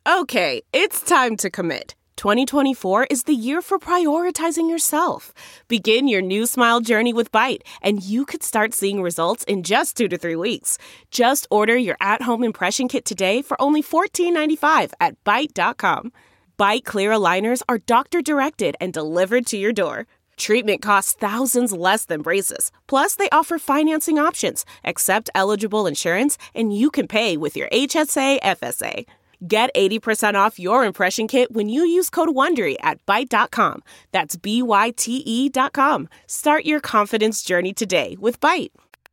Okay, it's time to commit. 2024 is the year for prioritizing yourself. Begin your new smile journey with Byte, and you could start seeing results in just 2 to 3 weeks. Just order your at-home impression kit today for only $14.95 at Byte.com. Byte Clear aligners are doctor-directed and delivered to your door. Treatment costs thousands less than braces. Plus, they offer financing options, accept eligible insurance, and you can pay with your HSA FSA. Get 80% off your impression kit when you use code WONDERY at Byte.com. That's BYTE.com. Start your confidence journey today with Byte.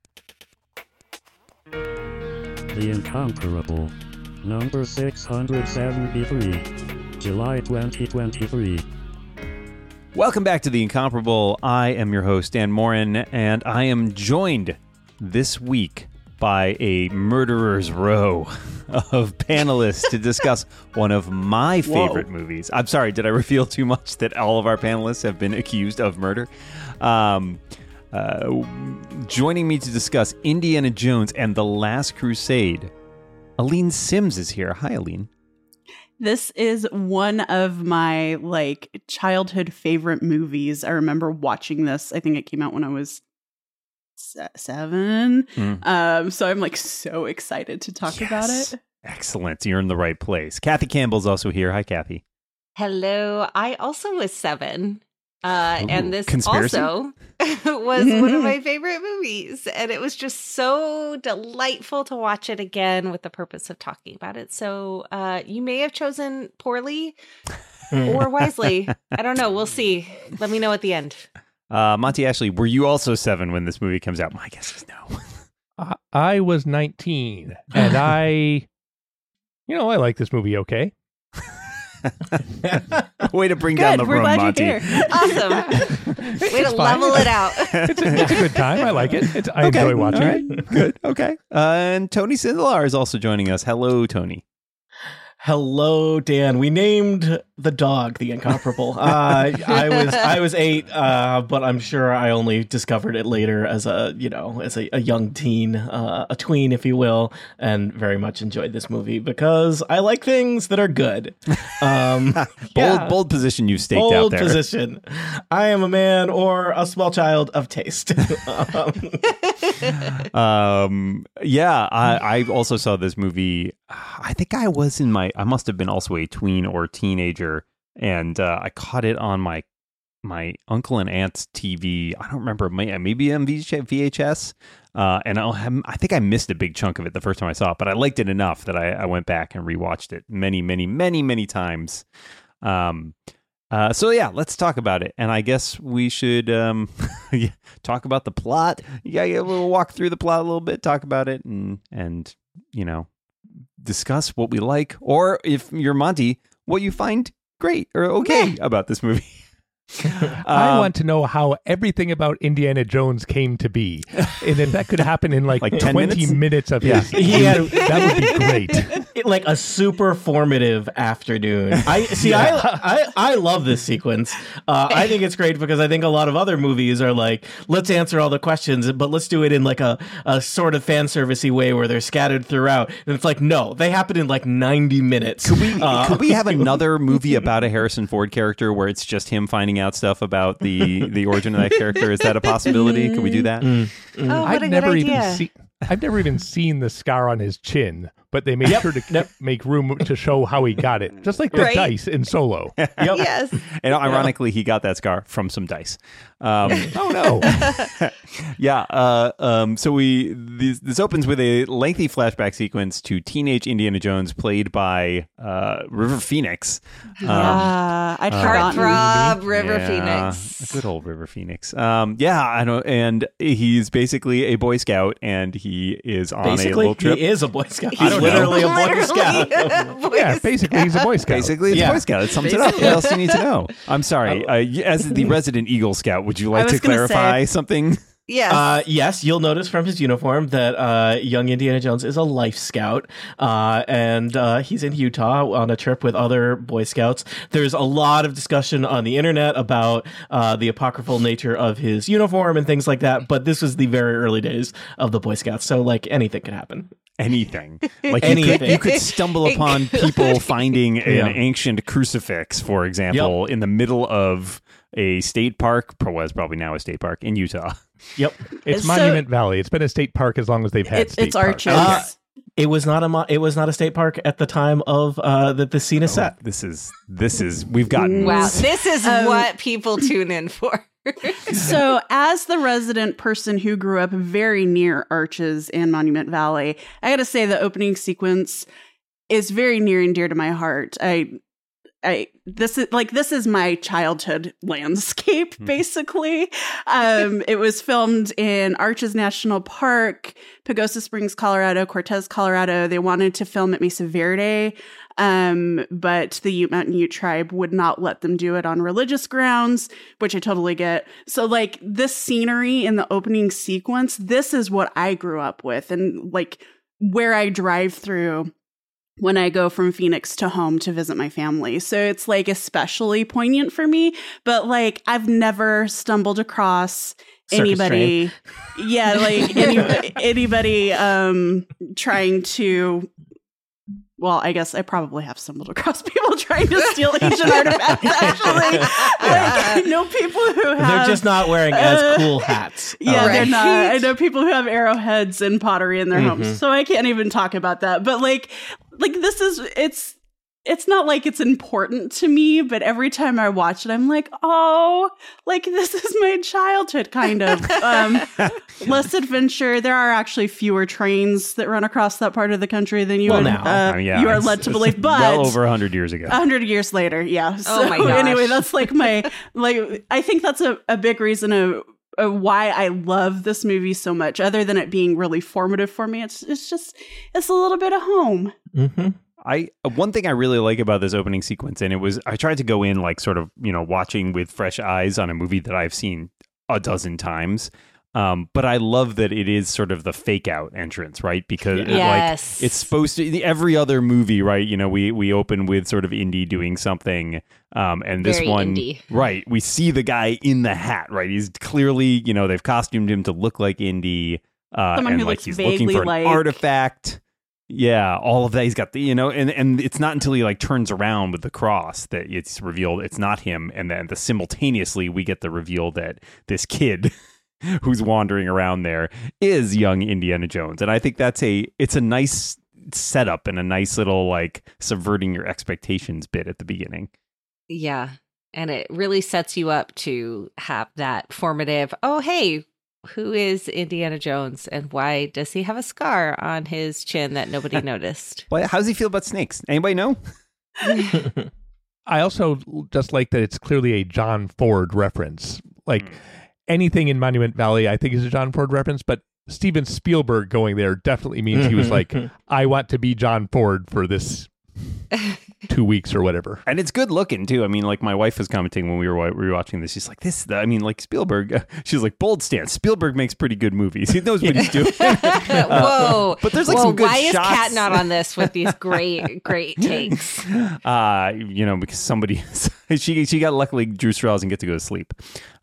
The Incomparable. Number 673. July 2023. Welcome back to The Incomparable. I am your host, Dan Morin, and I am joined this week by a murderer's row of panelists to discuss one of my favorite movies. I'm sorry, did I reveal too much that all of our panelists have been accused of murder? Joining me to discuss Indiana Jones and The Last Crusade, Aline Sims is here. Hi, Aline. This is one of my childhood favorite movies. I remember watching this. I think it came out when I was 7. So I'm so excited to talk about it. Excellent. You're in the right place. Kathy Campbell's also here. Hi, Kathy. Hello. I also was 7. And this conspiracy? Also was one of my favorite movies. And it was just so delightful to watch it again with the purpose of talking about it. So you may have chosen poorly or wisely. I don't know. We'll see. Let me know at the end. Monty Ashley, were you also 7 when this movie comes out? My guess is no. I was 19, and I like this movie okay. Way to bring down the room, Monty. Awesome. Way to level it out. It's a good time. I like it. I enjoy watching it. Good. Okay. And Tony Sindelar is also joining us. Hello, Tony. Hello, Dan. We named the dog the Incomparable. I was 8, but I'm sure I only discovered it later as a young teen, a tween, if you will, and very much enjoyed this movie because I like things that are good. Bold position you've staked out there. Bold position. I am a man or a small child of taste. I also saw this movie. I think I must have been also a tween or teenager, and I caught it on my uncle and aunt's TV. I don't remember, maybe on VHS, and I think I missed a big chunk of it the first time I saw it, but I liked it enough that I went back and rewatched it many times. Let's talk about it, and I guess we should talk about the plot. We'll walk through the plot a little bit, talk about it, and discuss what we like, or if you're Monty, what you find great or okay about this movie. I want to know how everything about Indiana Jones came to be, and if that could happen in 10 20 minutes of his, that would be great. Like a super formative afternoon. I love this sequence. I think it's great because I think a lot of other movies are let's answer all the questions, but let's do it in a sort of fan servicey way where they're scattered throughout. And it's no, they happen in 90 minutes. Could we have another movie about a Harrison Ford character where it's just him finding out stuff about the origin of that character? Is that a possibility? Could we do that? Oh, what a good idea. I've never even seen the scar on his chin, but they made sure to make room to show how he got it, just like the dice in Solo. Yes. And ironically, he got that scar from some dice. Oh no! So this opens with a lengthy flashback sequence to teenage Indiana Jones, played by River Phoenix. I'd forgotten. Heartthrob River Phoenix. Good old River Phoenix. I know, and he's basically a Boy Scout, and he is on a little trip. He is a Boy Scout. He's literally a Boy Scout. Basically, he's a Boy Scout. Basically, he's a Boy Scout. It sums it up. What else do you need to know? I'm sorry. As the resident Eagle Scout, would you like to clarify something? Yes. Yes, you'll notice from his uniform that young Indiana Jones is a Life Scout, and he's in Utah on a trip with other Boy Scouts. There's a lot of discussion on the internet about the apocryphal nature of his uniform and things like that, but this was the very early days of the Boy Scouts, so anything could happen. anything. Like Anything. You could stumble upon people finding Yeah. an ancient crucifix, for example, in the middle of a state park. Was probably now a state park in Utah. Yep. It's So- Monument Valley. It's been a state park as long as they've had state It's parks. Arches. It was not a state park at the time of the scene is set. This is we've gotten Wow, this is what people tune in for. So, as the resident person who grew up very near Arches and Monument Valley, I got to say the opening sequence is very near and dear to my heart. This is my childhood landscape, basically. It was filmed in Arches National Park, Pagosa Springs, Colorado, Cortez, Colorado. They wanted to film at Mesa Verde, but the Ute Mountain Ute tribe would not let them do it on religious grounds, which I totally get. So, like, this scenery in the opening sequence, this is what I grew up with, and like where I drive through when I go from Phoenix to home to visit my family. So it's like especially poignant for me, but like I've never stumbled across anybody anybody trying to, well, I guess I probably have stumbled across people trying to steal ancient artifacts, actually. Like, I know people who have... They're just not wearing as cool hats. Yeah, they're Right. not. I know people who have arrowheads and pottery in their homes, so I can't even talk about that. But like this is, it's not like it's important to me, but every time I watch it, I'm like, oh, like this is my childhood, kind of. Less adventure. There are actually fewer trains that run across that part of the country than you Well, would, now. Yeah, you are it's- led to it's believe. But well over 100 years ago. 100 years later, yeah. So Oh my gosh. anyway, that's like I think that's a big reason of why I love this movie so much. Other than it being really formative for me, it's a little bit of home. Mm-hmm. One thing I really like about this opening sequence, and I tried to go in like sort of, watching with fresh eyes on a movie that I've seen a dozen times. But I love that it is sort of the fake out entrance, right? Because Yes. like it's supposed to, every other movie, right? We open with sort of Indy doing something. And this Very one, Indy. right? We see the guy in the hat, right? He's clearly, they've costumed him to look like Indy. Someone and who like looks he's looking vaguely for an like- artifact. Yeah, all of that. He's got the, and it's not until he like turns around with the cross that it's revealed it's not him. And then simultaneously we get the reveal that this kid who's wandering around there is young Indiana Jones. And I think it's a nice setup and a nice little like subverting your expectations bit at the beginning. Yeah. And it really sets you up to have that formative, oh, hey, who is Indiana Jones and why does he have a scar on his chin that nobody noticed? Well, how does he feel about snakes? Anybody know? I also just like that it's clearly a John Ford reference. Like anything in Monument Valley, I think is a John Ford reference, but Steven Spielberg going there definitely means he was like, I want to be John Ford for this 2 weeks or whatever. And it's good looking too. I mean, like my wife was commenting when we were watching this. She's like, like Spielberg. She's like, bold stance. Spielberg makes pretty good movies. He knows what he's doing. Whoa. But there's like Whoa, some good why shots. is Kat not on this with these great takes? Because somebody she got luckily Drew Strauss and get to go to sleep.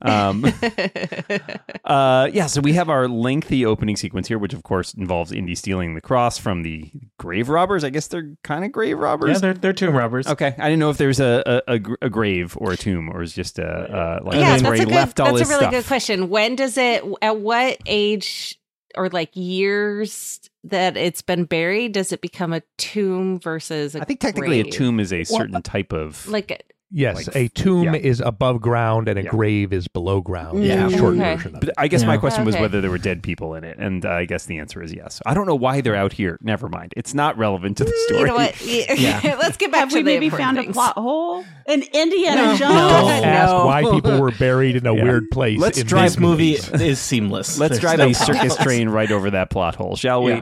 So we have our lengthy opening sequence here, which of course involves Indy stealing the cross from the grave robbers. I guess they're kind of grave robbers. Yeah, they're tomb robbers. Okay, I didn't know if there's a grave or a tomb or it's just where he That's left all a his really stuff. good question. When does it, at what age or like years that it's been buried, does it become a tomb versus a I think technically grave? a tomb is a certain type of Like, Yes, like, a tomb yeah. is above ground and a Yeah. grave is below ground. Yeah. Is the short Okay. version of But it. I guess my Yeah. question was Okay. whether there were dead people in it, and I guess the answer is yes. I don't know why they're out here. Never mind. It's not relevant to the story. you know what? Yeah. Let's get back Have to we the maybe important found things. a plot hole? An Indiana Jones? No. Ask No. why people were buried in a Yeah. weird place. Let's in drive This these movie movies. is seamless. Let's There's drive no a circus problems. train right over that plot hole, shall we?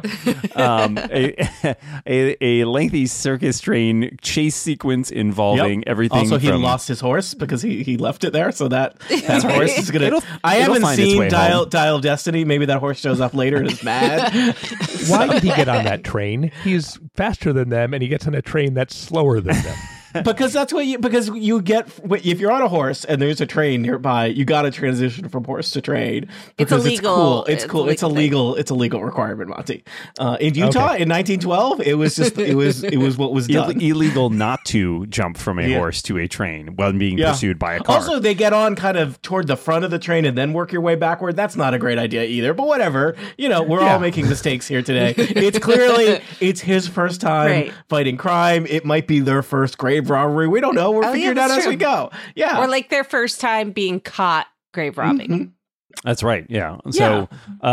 A lengthy circus train chase sequence involving Yep. everything. Also, he from, lost his horse because he left it there, so that horse is gonna. I it'll haven't find its way seen home. Dial of Destiny. Maybe that horse shows up later and is mad. Why did he get on that train? He's faster than them, and he gets on a train that's slower than them. because that's what you get if you're on a horse and there's a train nearby. You got to transition from horse to train because it's cool. It's cool. It's a legal requirement, Monty. In Utah in 1912, it was what was done. Illegal not to jump from a horse to a train while being pursued by a car. Also, they get on kind of toward the front of the train and then work your way backward. That's not a great idea either. But whatever. We're all making mistakes here today. It's clearly his first time fighting crime. It might be their first grave robbery. We don't know. We're figuring it out as we go. Yeah. Or like their first time being caught grave robbing. Mm-hmm. That's right. Yeah. So,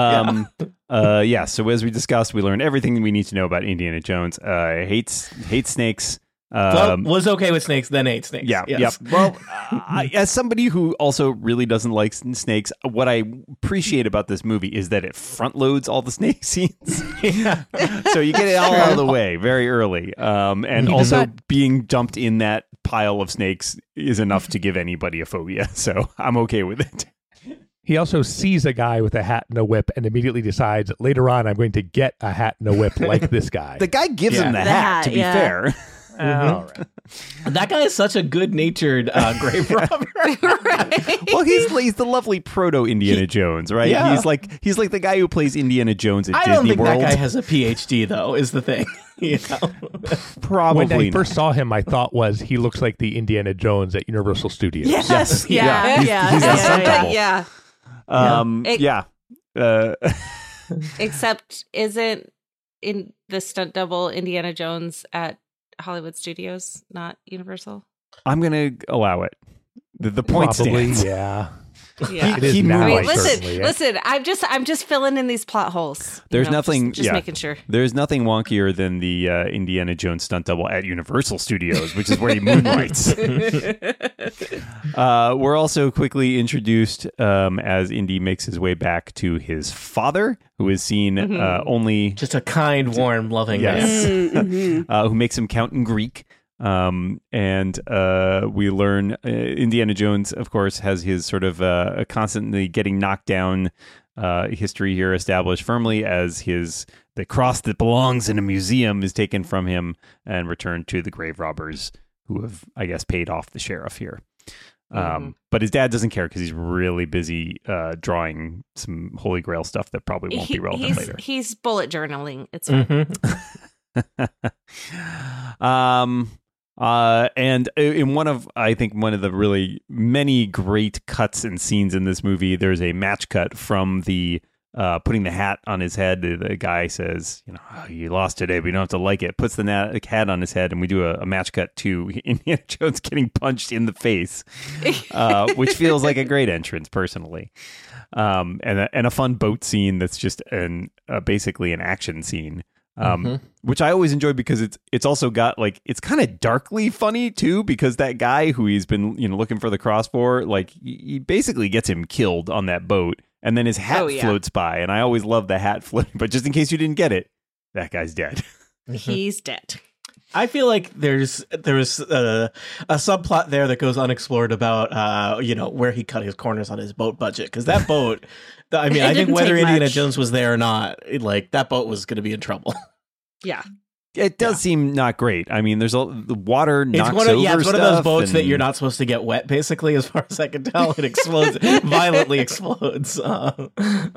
so as we discussed, we learned everything we need to know about Indiana Jones. Hates snakes. Was okay with snakes, then ate snakes. Yeah. Yes. Yep. Well, as somebody who also really doesn't like snakes, what I appreciate about this movie is that it front loads all the snake scenes. So you get it all out of the way very early. And also being dumped in that pile of snakes is enough to give anybody a phobia. So I'm okay with it. He also sees a guy with a hat and a whip and immediately decides later on I'm going to get a hat and a whip like this guy. The guy gives him the hat, to be fair. All right. That guy is such a good-natured grave robber. Well, he's the lovely proto Indiana Jones, right? Yeah. He's like the guy who plays Indiana Jones at I Disney don't think World. that guy has a PhD, though, is the thing. Probably. When I first saw him, my thought was he looks like the Indiana Jones at Universal Studios. Yes. Yeah. He's the stunt double. Yeah. Yeah. Except isn't in the stunt double Indiana Jones at Hollywood Studios, not Universal? I'm going to allow it. The point Probably, stands. yeah. Yeah. It is now, listen. I'm just filling in these plot holes. There's nothing. Just making sure. There's nothing wonkier than the Indiana Jones stunt double at Universal Studios, which is where he moonlights. We're also quickly introduced as Indy makes his way back to his father, who is seen only just a kind, warm, loving man, who makes him count in Greek. And we learn Indiana Jones, of course, has his sort of constantly getting knocked down history here established firmly as the cross that belongs in a museum is taken from him and returned to the grave robbers who have, I guess, paid off the sheriff here. But his dad doesn't care because he's really busy drawing some Holy Grail stuff that probably won't be relevant later. He's bullet journaling. It's fine. And in one of the really many great cuts and scenes in this movie, there's a match cut from the putting the hat on his head. The guy says, "Oh, you lost today, but you don't have to like it." Puts the hat on his head, and we do a match cut to Indiana Jones getting punched in the face, which feels like a great entrance, personally. And a fun boat scene that's just basically an action scene. Which I always enjoy because it's also got it's kind of darkly funny too, because that guy who he's been looking for the cross for, he basically gets him killed on that boat, and then his hat floats by, and I always love the hat floating. But just in case you didn't get it, that guy's dead. He's dead. I feel like there's a subplot there that goes unexplored about where he cut his corners on his boat budget, because that boat, I think whether Indiana Jones was there or not, that boat was going to be in trouble. Yeah. It does seem not great. I mean, there's the water knocks over stuff. Yeah, it's one of those boats that you're not supposed to get wet, basically, as far as I can tell. It explodes, violently explodes. But,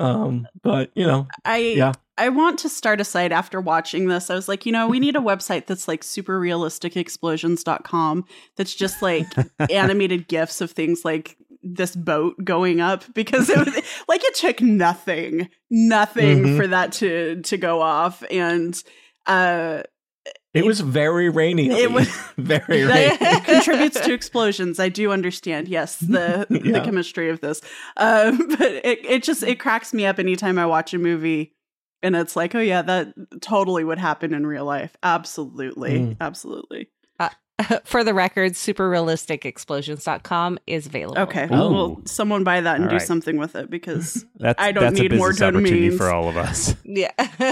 I want to start a site after watching this. I was like, we need a website that's like superrealisticexplosions.com that's just like animated GIFs of things like this boat going up, because it was it took nothing for that to go off. And it was very rainy. It was very rainy. It contributes to explosions. I do understand. Yes, the chemistry of this. But it cracks me up anytime I watch a movie. And it's like, oh yeah, that totally would happen in real life. Absolutely. Absolutely. For the record, superrealisticexplosions.com is available. Okay. Well, someone buy that and do something with it, because I don't that's need a more business opportunity domains for all of us. Yeah.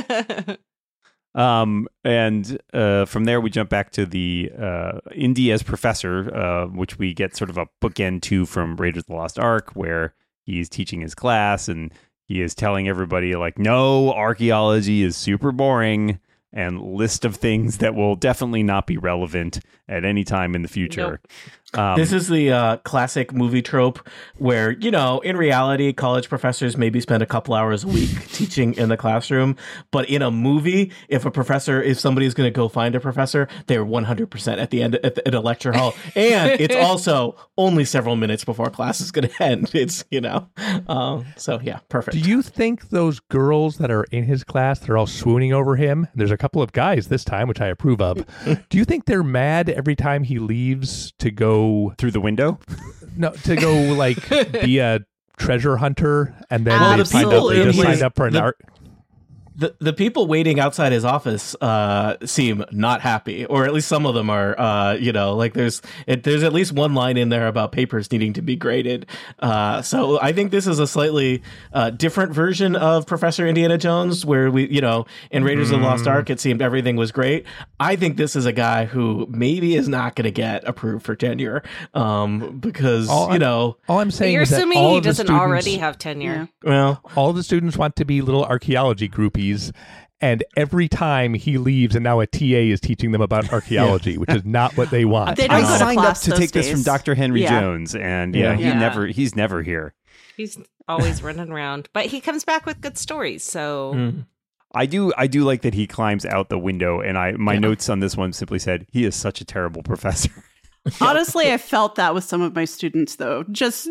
And from there we jump back to the Indy as professor, which we get sort of a bookend to from Raiders of the Lost Ark, where he's teaching his class and he is telling everybody no, archaeology is super boring. and list of things that will definitely not be relevant at any time in the future. This is the classic movie trope where, you know, in reality, college professors maybe spend a couple hours a week teaching in the classroom. But in a movie, if somebody's going to go find a professor, they're 100% at the end at a lecture hall. And it's also only several minutes before class is going to end. It's, you know, so yeah, perfect. Do you think those girls that are in his class, they're all swooning over him? There's a couple of guys this time, which I approve of. Do you think they're mad every time he leaves to go through the window? No, to go like be a treasure hunter, and then Well, they the find people out they in just his- signed up for an art. The people waiting outside his office seem not happy, or at least some of them are. You know, like there's at least one line in there about papers needing to be graded. So I think this is a slightly different version of Professor Indiana Jones, where we, you know, in Raiders of the Lost Ark, it seemed everything was great. I think this is a guy who maybe is not going to get approved for tenure because All I'm saying You're is that assuming all he of the doesn't students- already have tenure. well, all the students want to be little archaeology groupies, and every time he leaves, and now a TA is teaching them about archaeology, which is not what they want. They don't I go to signed up class to those take this days. from Dr. Henry Yeah. Jones, and Yeah. he's never here. He's always running around, but he comes back with good stories. So I do like that he climbs out the window, and my notes on this one simply said he is such a terrible professor. Honestly, I felt that with some of my students, though. Just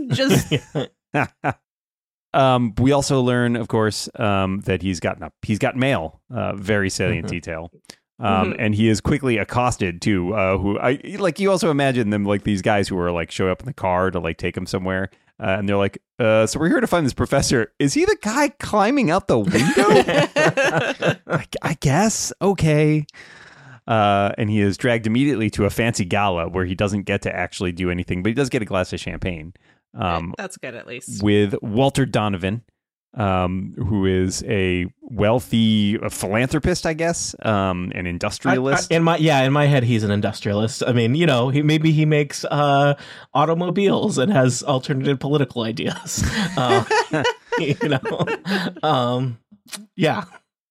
We also learn, of course, that he's got mail, very salient detail. And he is quickly accosted too. You also imagine them like these guys who are like show up in the car to like take him somewhere, and they're like, "So we're here to find this professor. Is he the guy climbing out the window?" I guess. Okay. And he is dragged immediately to a fancy gala where he doesn't get to actually do anything, but he does get a glass of champagne. that's good at least. With Walter Donovan, who is a wealthy philanthropist, I guess, an industrialist. in my head, he's an industrialist. I mean, you know, he makes automobiles and has alternative political ideas. You know, yeah.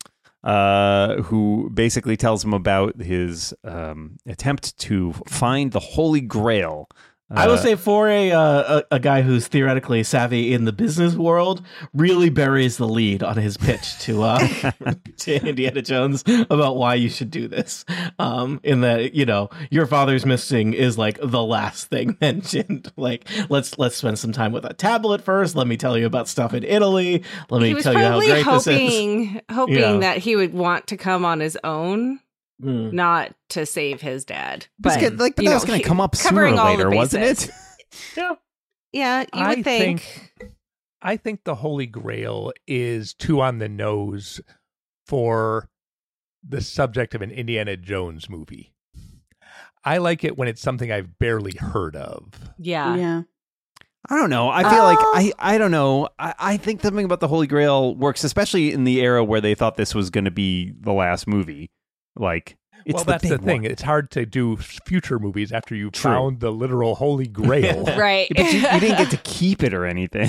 Who basically tells him about his attempt to find the Holy Grail. I would say for a guy who's theoretically savvy in the business world, really buries the lead on his pitch to Indiana Jones about why you should do this. In that, you know, your father's missing is like the last thing mentioned. Like, let's spend some time with a tablet first. Let me tell you about stuff in Italy. Let me tell you how great this is. hoping Yeah. that he would want to come on his own. Not to save his dad, But but that was going to come up sooner or covering all the later, wasn't bases. it? Yeah, you would think. I think the Holy Grail is too on the nose for the subject of an Indiana Jones movie. I like it when it's something I've barely heard of. Yeah. I don't know. I feel like I don't know. I think something about the Holy Grail works, especially in the era where they thought this was going to be the last movie. Like, it's Well, that's the big thing. one. It's hard to do future movies after you've True. found the literal Holy Grail. Right. But you didn't get to keep it or anything.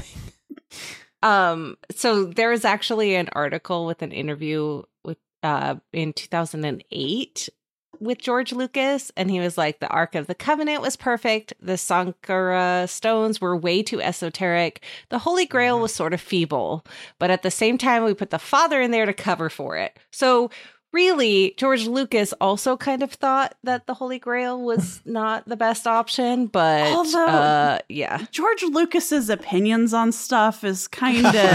So there was actually an article with an interview with in 2008 with George Lucas, and he was like, the Ark of the Covenant was perfect. The Sankara stones were way too esoteric. The Holy Grail was sort of feeble, but at the same time, we put the Father in there to cover for it. So really, George Lucas also kind of thought that the Holy Grail was not the best option, but Although- yeah. George Lucas's opinions on stuff is kind of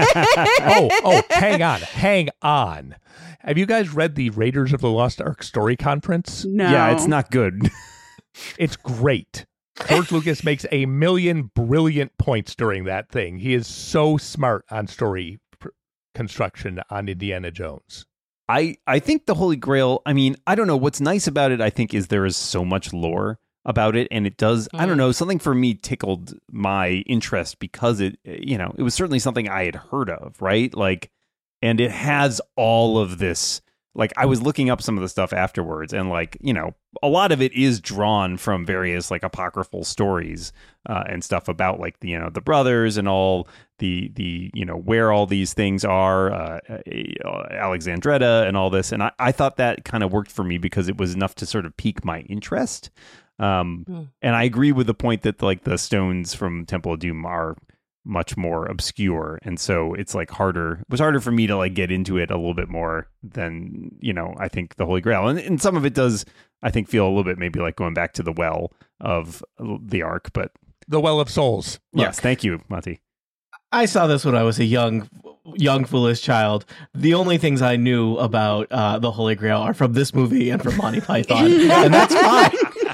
hang on. Have you guys read the Raiders of the Lost Ark story conference? no. Yeah, it's not good. It's great. George Lucas makes a million brilliant points during that thing. He is so smart on story construction on Indiana Jones. I think the Holy Grail, I mean, I don't know. What's nice about it, I think, is there is so much lore about it. And it does, I don't know, something for me tickled my interest because it was certainly something I had heard of, right? Like, and it has all of this like I was looking up some of the stuff afterwards, and like, you know, a lot of it is drawn from various like apocryphal stories and stuff about like the, you know, the brothers and all the you know, where all these things are, Alexandretta and all this. And I thought that kind of worked for me because it was enough to sort of pique my interest. And I agree with the point that like the stones from Temple of Doom are much more obscure, and so it's like it was harder for me to like get into it a little bit more than, you know, I think the Holy Grail, and some of it does, I think, feel a little bit maybe like going back to the well of the Ark, but The Well of Souls. yes, thank you, Monty. I saw this when I was a young foolish child. The only things I knew about the Holy Grail are from this movie and from Monty Python, and that's fine.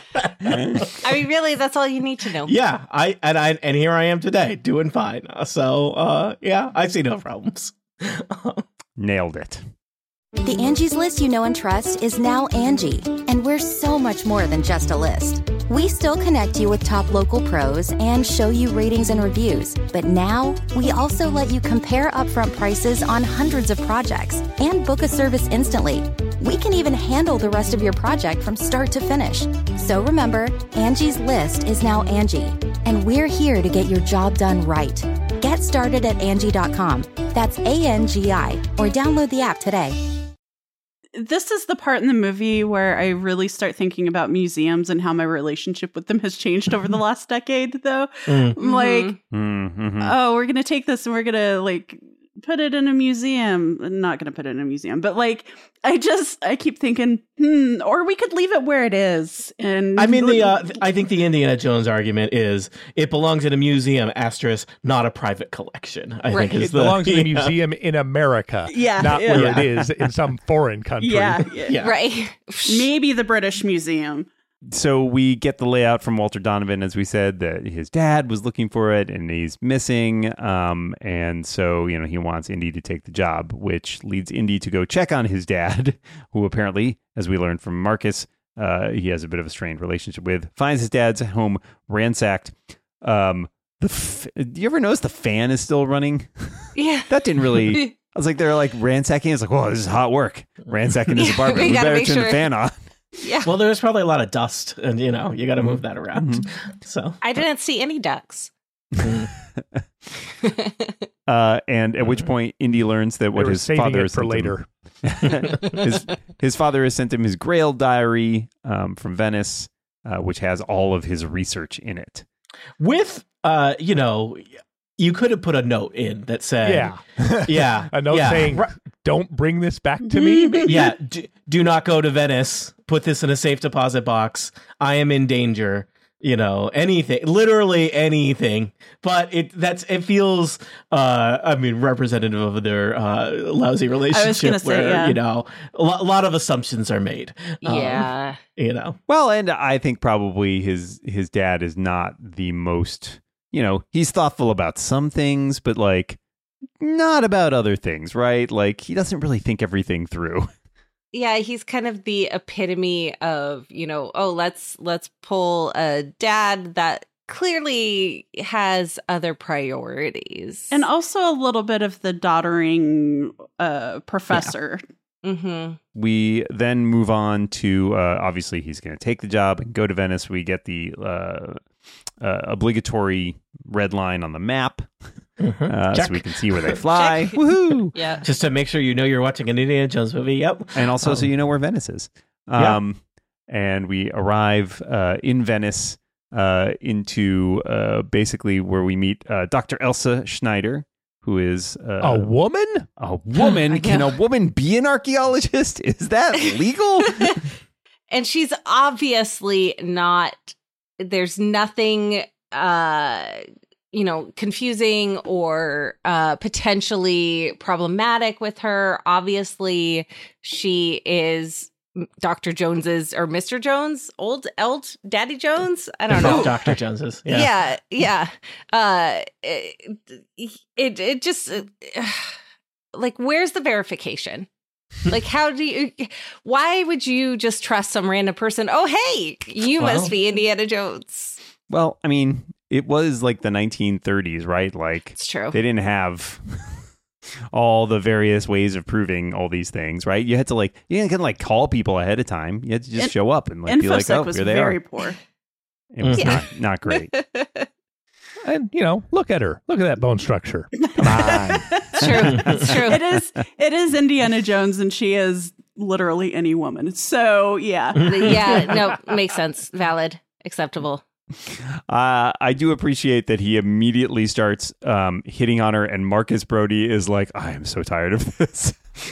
I mean, really, that's all you need to know. Yeah, and here I am today, doing fine. So yeah, I see no problems. Nailed it. The Angie's List you know and trust is now Angie, and we're so much more than just a list. We still connect you with top local pros and show you ratings and reviews, but now we also let you compare upfront prices on hundreds of projects and book a service instantly. We can even handle the rest of your project from start to finish. So remember, Angie's List is now Angie, and we're here to get your job done right. Get started at Angie.com. That's ANGI, or download the app today. This is the part in the movie where I really start thinking about museums and how my relationship with them has changed over the last decade, though. I'm like, oh, we're going to take this and we're going to like put it in a museum. I'm not going to put it in a museum, but like, I keep thinking, or we could leave it where it is. And I mean, I think the Indiana Jones argument is it belongs in a museum, asterisk, not a private collection. I think it belongs in a museum in America, not where it is in some foreign country. Yeah. Right. Maybe the British Museum. So we get the layout from Walter Donovan, as we said, that his dad was looking for it and he's missing. And so, you know, he wants Indy to take the job, which leads Indy to go check on his dad, who apparently, as we learned from Marcus, he has a bit of a strained relationship with, finds his dad's home ransacked. Do you ever notice the fan is still running? Yeah. That didn't really... I was like, they're like ransacking. It's like, whoa, this is hot work. Ransacking his apartment. We better turn the fan on. Yeah. Well, there's probably a lot of dust, and you know, you got to move that around. So I didn't see any ducks. And at which point, Indy learns that what his father has for later. his father has sent him his Grail diary from Venice, which has all of his research in it. With you know, you could have put a note in that said, a note saying, "Don't bring this back to me." Yeah, do not go to Venice. Put this in a safe deposit box. I am in danger. You know, anything, literally anything. But it feels, I mean, representative of their lousy relationship where, you know, a lot of assumptions are made. Yeah. You know. Well, and I think probably his dad is not the most, you know, he's thoughtful about some things, but like not about other things, right? Like he doesn't really think everything through. Yeah, he's kind of the epitome of, you know, oh, let's pull a dad that clearly has other priorities. And also a little bit of the doddering professor. Yeah. Mm-hmm. We then move on to, obviously, he's going to take the job and go to Venice. We get the obligatory red line on the map. So we can see where they fly. Woohoo! Yeah. Just to make sure you know you're watching an Indiana Jones movie. Yep. And also so you know where Venice is. And we arrive in Venice into basically where we meet Dr. Elsa Schneider, who is a woman? A woman? Can a woman be an archaeologist? Is that legal? And she's obviously not, there's nothing you know, confusing or potentially problematic with her. Obviously, she is Dr. Jones's or Mr. Jones, old Daddy Jones. I don't know. Dr. Jones's. Yeah. It just like, where's the verification? Like, why would you just trust some random person? Oh, hey, you must be Indiana Jones. Well, I mean, it was like the 1930s, right? Like, it's true. They didn't have all the various ways of proving all these things, right? You had to you didn't like call people ahead of time. You had to just show up and be like, oh, was here they very are. poor. It was not great. And, look at her. Look at that bone structure. Come on. It's true. It's true. It is Indiana Jones, and she is literally any woman. So, yeah. Yeah, no, makes sense. Valid. Acceptable. I do appreciate that he immediately starts hitting on her, and Marcus Brody is like, I am so tired of this.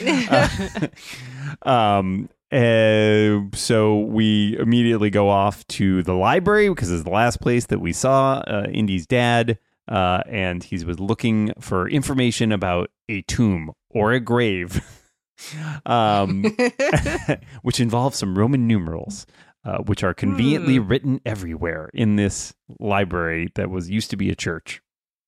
So we immediately go off to the library because it's the last place that we saw Indy's dad, and he was looking for information about a tomb or a grave, which involves some Roman numerals, which are conveniently written everywhere in this library that used to be a church,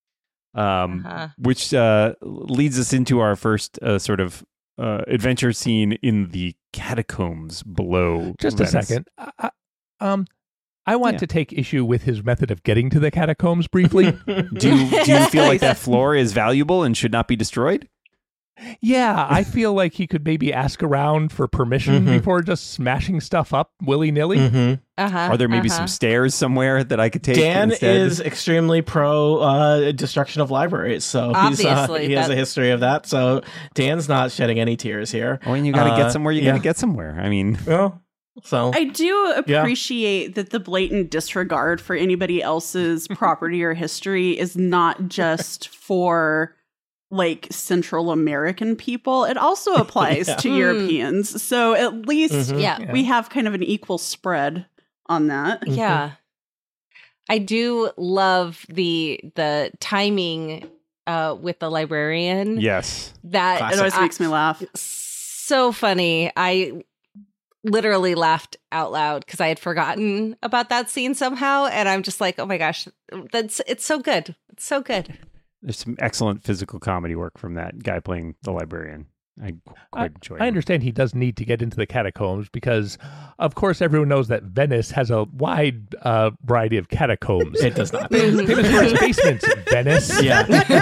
which leads us into our first sort of adventure scene in the catacombs below. Just Venice. a second. I want to take issue with his method of getting to the catacombs briefly. Do you feel like that floor is valuable and should not be destroyed? Yeah, I feel like he could maybe ask around for permission before just smashing stuff up willy-nilly. Are there maybe some stairs somewhere that I could take? Dan instead? is extremely pro destruction of libraries, so Obviously, he has a history of that. So Dan's not shedding any tears here. Oh, and you got to get somewhere. You got to get somewhere. I mean, well, so I do appreciate that the blatant disregard for anybody else's property or history is not just for Central American people. It also applies to Europeans. So at least we have kind of an equal spread on that. Yeah. I do love the timing with the librarian. yes. That It always makes me laugh. so funny. I literally laughed out loud because I had forgotten about that scene somehow, and I'm just like, oh my gosh, it's so good. It's so good. There's some excellent physical comedy work from that guy playing the librarian. I quite enjoy it. I understand he does need to get into the catacombs because, of course, everyone knows that Venice has a wide variety of catacombs. it does not. Famous for its basements, Venice. Yeah.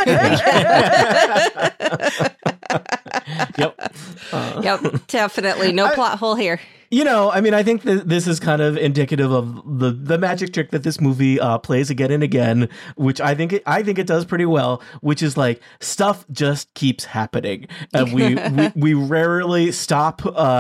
Yep. Yep, definitely. No plot hole here. I mean, I think that this is kind of indicative of the magic trick that this movie plays again and again, which I think it does pretty well, which is stuff just keeps happening. We rarely stop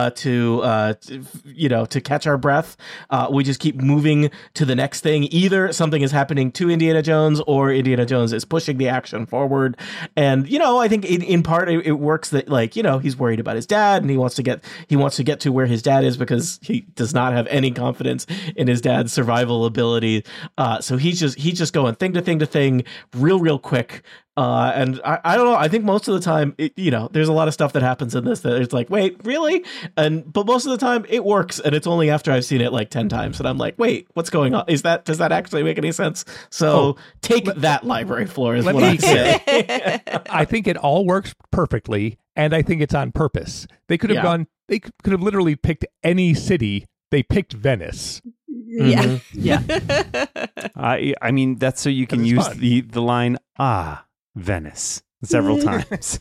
to catch our breath. We just keep moving to the next thing. Either something is happening to Indiana Jones or Indiana Jones is pushing the action forward. And, I think in part it works that he's worried about his dad and he wants to get to where his dad is because he does not have any confidence in his dad's survival ability. So he's just going thing to thing to thing real quick. And I don't know. I think most of the time, there's a lot of stuff that happens in this that it's like, wait, really? But most of the time it works. And it's only after I've seen it 10 times and I'm like, wait, what's going on? Does that actually make any sense? So take that library floor is what I say. I think it all works perfectly. And I think it's on purpose. They could have they could have literally picked any city. They picked Venice. Yeah. Yeah. I mean, that's so you can use the line, Venice, several times.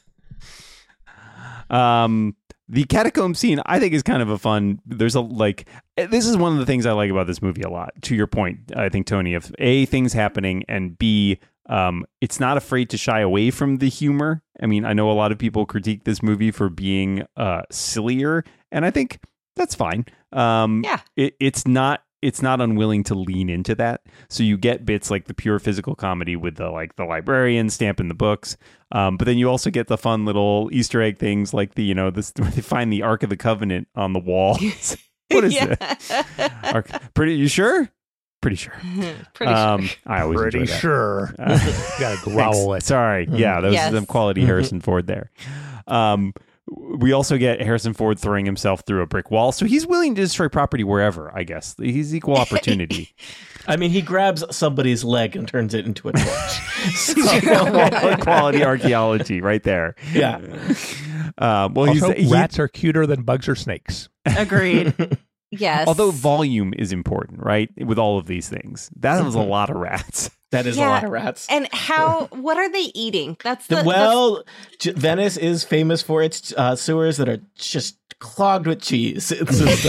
The catacomb scene, I think, is kind of a fun. There's this is one of the things I like about this movie a lot. To your point, I think, Tony, of A, things happening, and B, it's not afraid to shy away from the humor. I mean, I know a lot of people critique this movie for being sillier, and I think that's fine. It's not unwilling to lean into that. So you get bits like the pure physical comedy with the librarian stamping the books. But then you also get the fun little Easter egg things like they find the Ark of the Covenant on the wall. What is that? You sure? Pretty sure. Pretty sure. I always Pretty enjoy that. sure. Gotta growl it. Sorry. Yeah, that was some quality Harrison Ford there. We also get Harrison Ford throwing himself through a brick wall. So he's willing to destroy property wherever, I guess. He's equal opportunity. I mean, he grabs somebody's leg and turns it into a torch. Quality archaeology right there. Yeah. Well, also, rats are cuter than bugs or snakes. Agreed. Yes. Although volume is important, right? With all of these things. That was a lot of rats. That is a lot of rats. And what are they eating? Venice is famous for its sewers that are just clogged with cheese. It's just,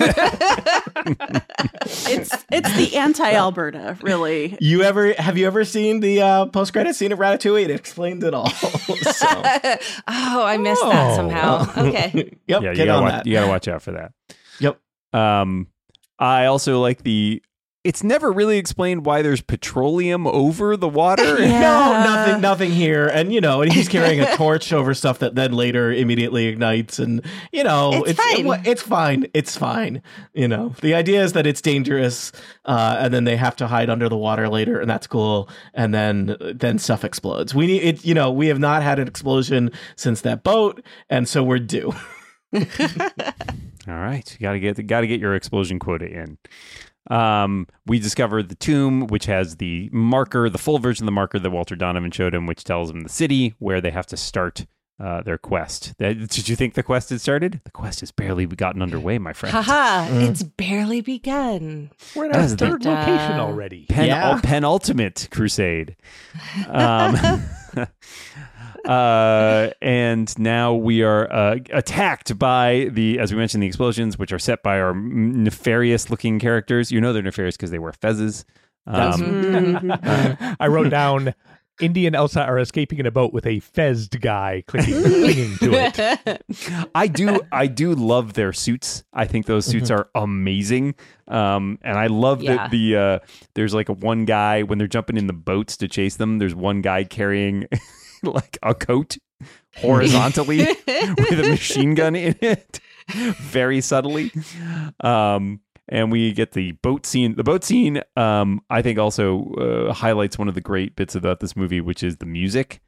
it's the anti-Alberta, really. Have you ever seen the post-credit scene of Ratatouille? It explains it all. So. I missed that somehow. Okay. Yep. Yeah, you gotta watch out for that. Yep. I also like it's never really explained why there's petroleum over the water. No, nothing here. And, and he's carrying a torch over stuff that then later immediately ignites. And, it's fine. It's fine. The idea is that it's dangerous. And then they have to hide under the water later. And that's cool. And then stuff explodes. We need it. We have not had an explosion since that boat. And so we're due. All right. You gotta get your explosion quota in. We discovered the tomb, which has the marker, the full version of the marker that Walter Donovan showed him, which tells him the city where they have to start their quest. Did you think the quest had started? The quest has barely gotten underway, my friend. It's barely begun. We're at our third location already. Penultimate crusade. And now we are attacked by as we mentioned, the explosions, which are set by our nefarious looking characters. They're nefarious because they wear fezzes. I wrote down, Indy and Elsa are escaping in a boat with a fezzed guy clinging to it. I do love their suits. I think those suits are amazing. And I love that there's like one guy when they're jumping in the boats to chase them. There's one guy carrying like a coat horizontally with a machine gun in it, very subtly. And we get the boat scene. The boat scene, I think, also highlights one of the great bits about this movie, which is the music.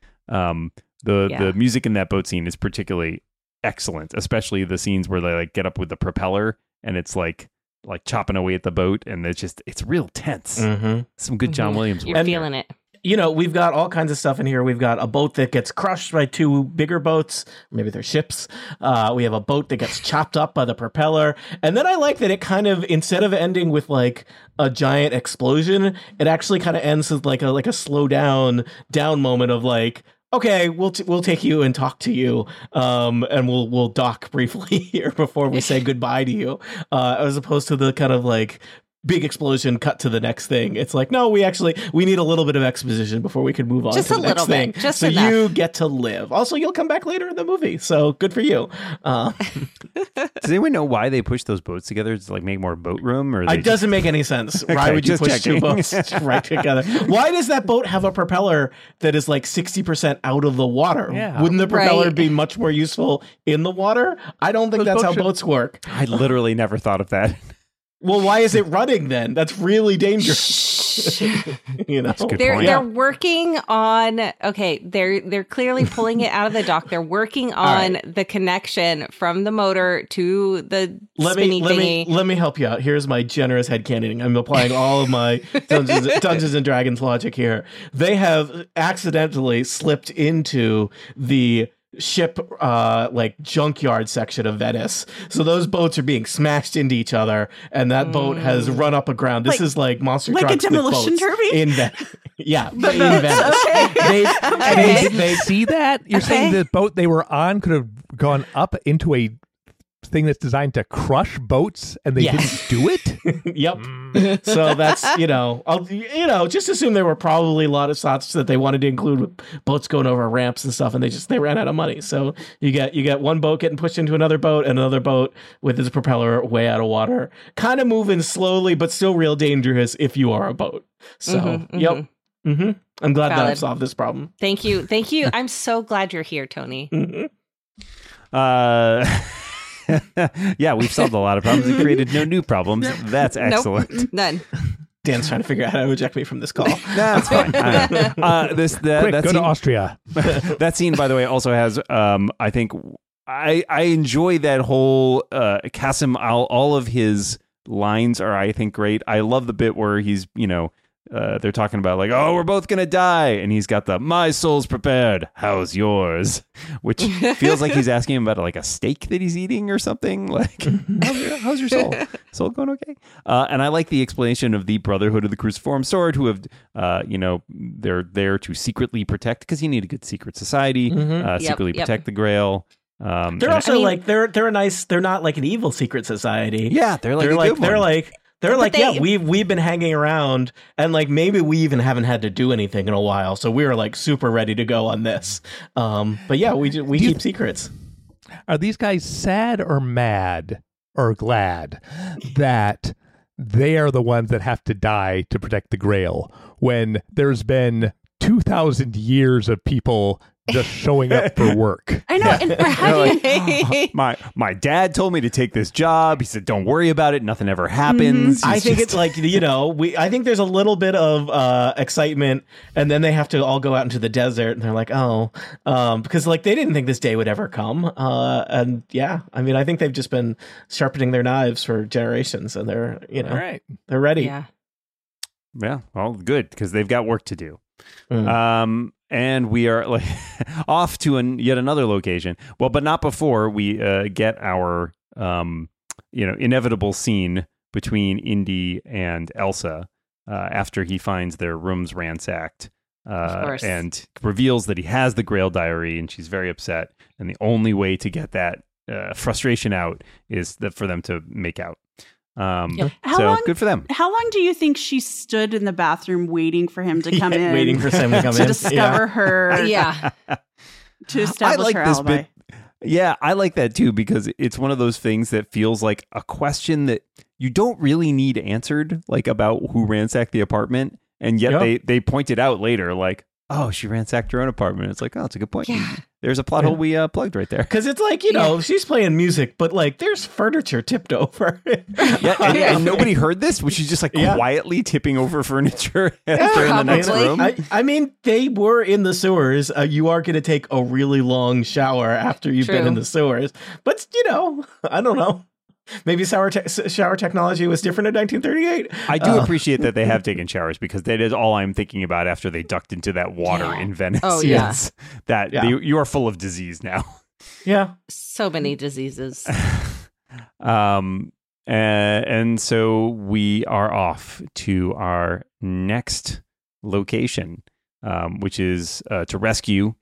The music in that boat scene is particularly excellent, especially the scenes where they like get up with the propeller and it's like chopping away at the boat, and it's real tense. Some good John Williams work. You're feeling it. We've got all kinds of stuff in here. We've got a boat that gets crushed by two bigger boats. Maybe they're ships. We have a boat that gets chopped up by the propeller. And then I like that it kind of, instead of ending with like a giant explosion, it actually kind of ends with like a slow down moment of like, okay, we'll take you and talk to you, and we'll dock briefly here before we say goodbye to you, as opposed to the kind of like big explosion, cut to the next thing. It's like, no, we need a little bit of exposition before we can move on to the next thing. So enough. You get to live. Also, you'll come back later in the movie, so good for you. Does anyone know why they push those boats together to like make more boat room? Or it doesn't make any sense. Okay, why would you push checking. two boats right together? Why does that boat have a propeller that is like 60% out of the water? Yeah. Wouldn't the propeller be much more useful in the water? I don't think that's how boats work. I literally never thought of that. Well, why is it running then? That's really dangerous. They're working on. Okay, they're clearly pulling it out of the dock. They're working on the connection from the motor to the spinny thingy. Let me help you out. Here's my generous headcanoning. I'm applying all of my Dungeons and Dragons logic here. They have accidentally slipped into the ship like junkyard section of Venice, so those boats are being smashed into each other, and that boat has run up aground. This is like monster like trucks a demolition with boats derby in Venice. In Venice. They see that? You're saying the boat they were on could have gone up into a thing that's designed to crush boats, and they didn't do it? Yep. So that's, just assume there were probably a lot of shots that they wanted to include with boats going over ramps and stuff, and they ran out of money. So you get one boat getting pushed into another boat, and another boat with its propeller way out of water, kind of moving slowly, but still real dangerous if you are a boat. So, yep. Mm-hmm. I'm glad that I've solved this problem. Thank you. I'm so glad you're here, Tony. Yeah, we've solved a lot of problems and created no new problems. That's excellent. Nope, none. Dan's trying to figure out how to eject me from this call. That's fine. Quick, That go scene, to Austria. That scene, by the way, also has, I think, I enjoy that whole Kasim. All of his lines are, I think, great. I love the bit where he's, they're talking about like, oh, we're both gonna die, and he's got the "my soul's prepared, how's yours," which feels like he's asking him about like a steak that he's eating or something. Like, how's your soul? Soul going okay? And I like the explanation of the Brotherhood of the Cruciform Sword, who have, they're there to secretly protect, because you need a good secret society, secretly protect the Grail. They're also like they're a nice. They're not like an evil secret society. Yeah, they're like yeah, we've been hanging around, and like maybe we even haven't had to do anything in a while, so we're like super ready to go on this. But yeah, we keep secrets. Are these guys sad or mad or glad that they are the ones that have to die to protect the Grail when there's been 2,000 years of people just showing up for work? I know, and for having my dad told me to take this job. He said, "Don't worry about it. Nothing ever happens." I think it's like, I think there's a little bit of excitement, and then they have to all go out into the desert, and they're like, because like they didn't think this day would ever come. And yeah, I mean, I think they've just been sharpening their knives for generations, and they're right. They're ready. Yeah, well, good, because they've got work to do. And we are like off to yet another location. Well, but not before we get our inevitable scene between Indy and Elsa after he finds their rooms ransacked and reveals that he has the Grail diary, and she's very upset. And the only way to get that frustration out is for them to make out. Good for them. How long do you think she stood in the bathroom waiting for him to come in? Waiting for Sam to come to in. discover her. To establish her alibi. Yeah, I like that too, because it's one of those things that feels like a question that you don't really need answered, like about who ransacked the apartment. And yet they point it out later, like, oh, she ransacked her own apartment. It's like, oh, it's a good point. Yeah. There's a plot hole we plugged right there. Because it's like, she's playing music, but like there's furniture tipped over. and nobody heard this, which is just like quietly tipping over furniture in the next room. I mean, they were in the sewers. You are going to take a really long shower after you've been in the sewers. But, I don't know. Maybe shower technology was different in 1938. I do appreciate that they have taken showers, because that is all I'm thinking about after they ducked into that water in Venice. Oh, yeah. Yes, you are full of disease now. Yeah. So many diseases. And so we are off to our next location, which is to rescue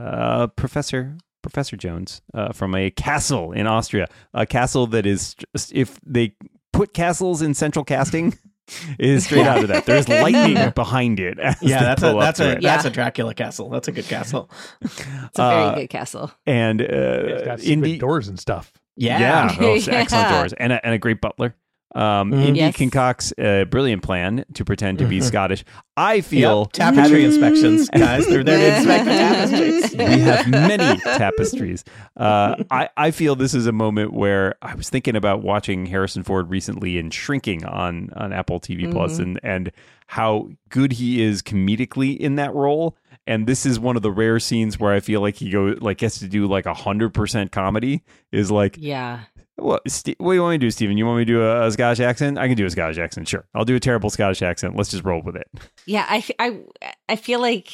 Professor Jones from a castle in Austria, a castle that is, if they put castles in central casting, is straight out of that. There's lightning behind it. That's a Dracula castle. That's a good castle. It's a very good castle. And it's got secret doors and stuff. Excellent doors and a great butler. Indy concocts a brilliant plan to pretend to be Scottish. I feel tapestry inspections, guys. They're there to inspect the tapestries. We have many tapestries. I feel this is a moment where I was thinking about watching Harrison Ford recently in Shrinking on Apple TV Plus, and how good he is comedically in that role. And this is one of the rare scenes where I feel like he gets to do like 100% comedy. Is like, what do you want me to do, Stephen? You want me to do a Scottish accent? I can do a Scottish accent. Sure. I'll do a terrible Scottish accent. Let's just roll with it. Yeah, I feel like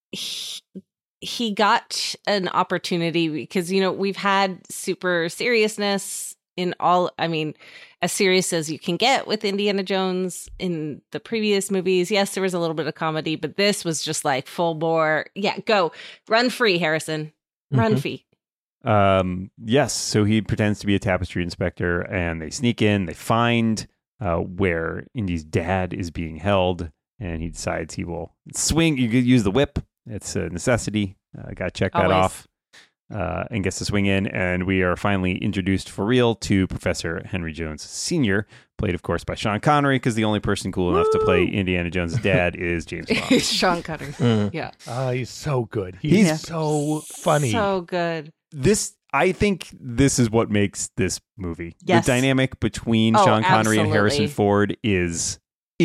he got an opportunity because, we've had super seriousness in all, as serious as you can get with Indiana Jones in the previous movies. Yes, there was a little bit of comedy, but this was just like full bore. Yeah, go. Run free, Harrison. Run free. Yes, so he pretends to be a tapestry inspector, and they sneak in. They find where Indy's dad is being held, and he decides he will swing. You could use the whip. It's a necessity. Got to check that off. And gets to swing in, and we are finally introduced for real to Professor Henry Jones Sr., played, of course, by Sean Connery, because the only person cool enough to play Indiana Jones' dad is James Bond. Sean Connery. Yeah. He's so good. He's so funny. So good. I think this is what makes this movie. Yes. The dynamic between Sean Connery and Harrison Ford is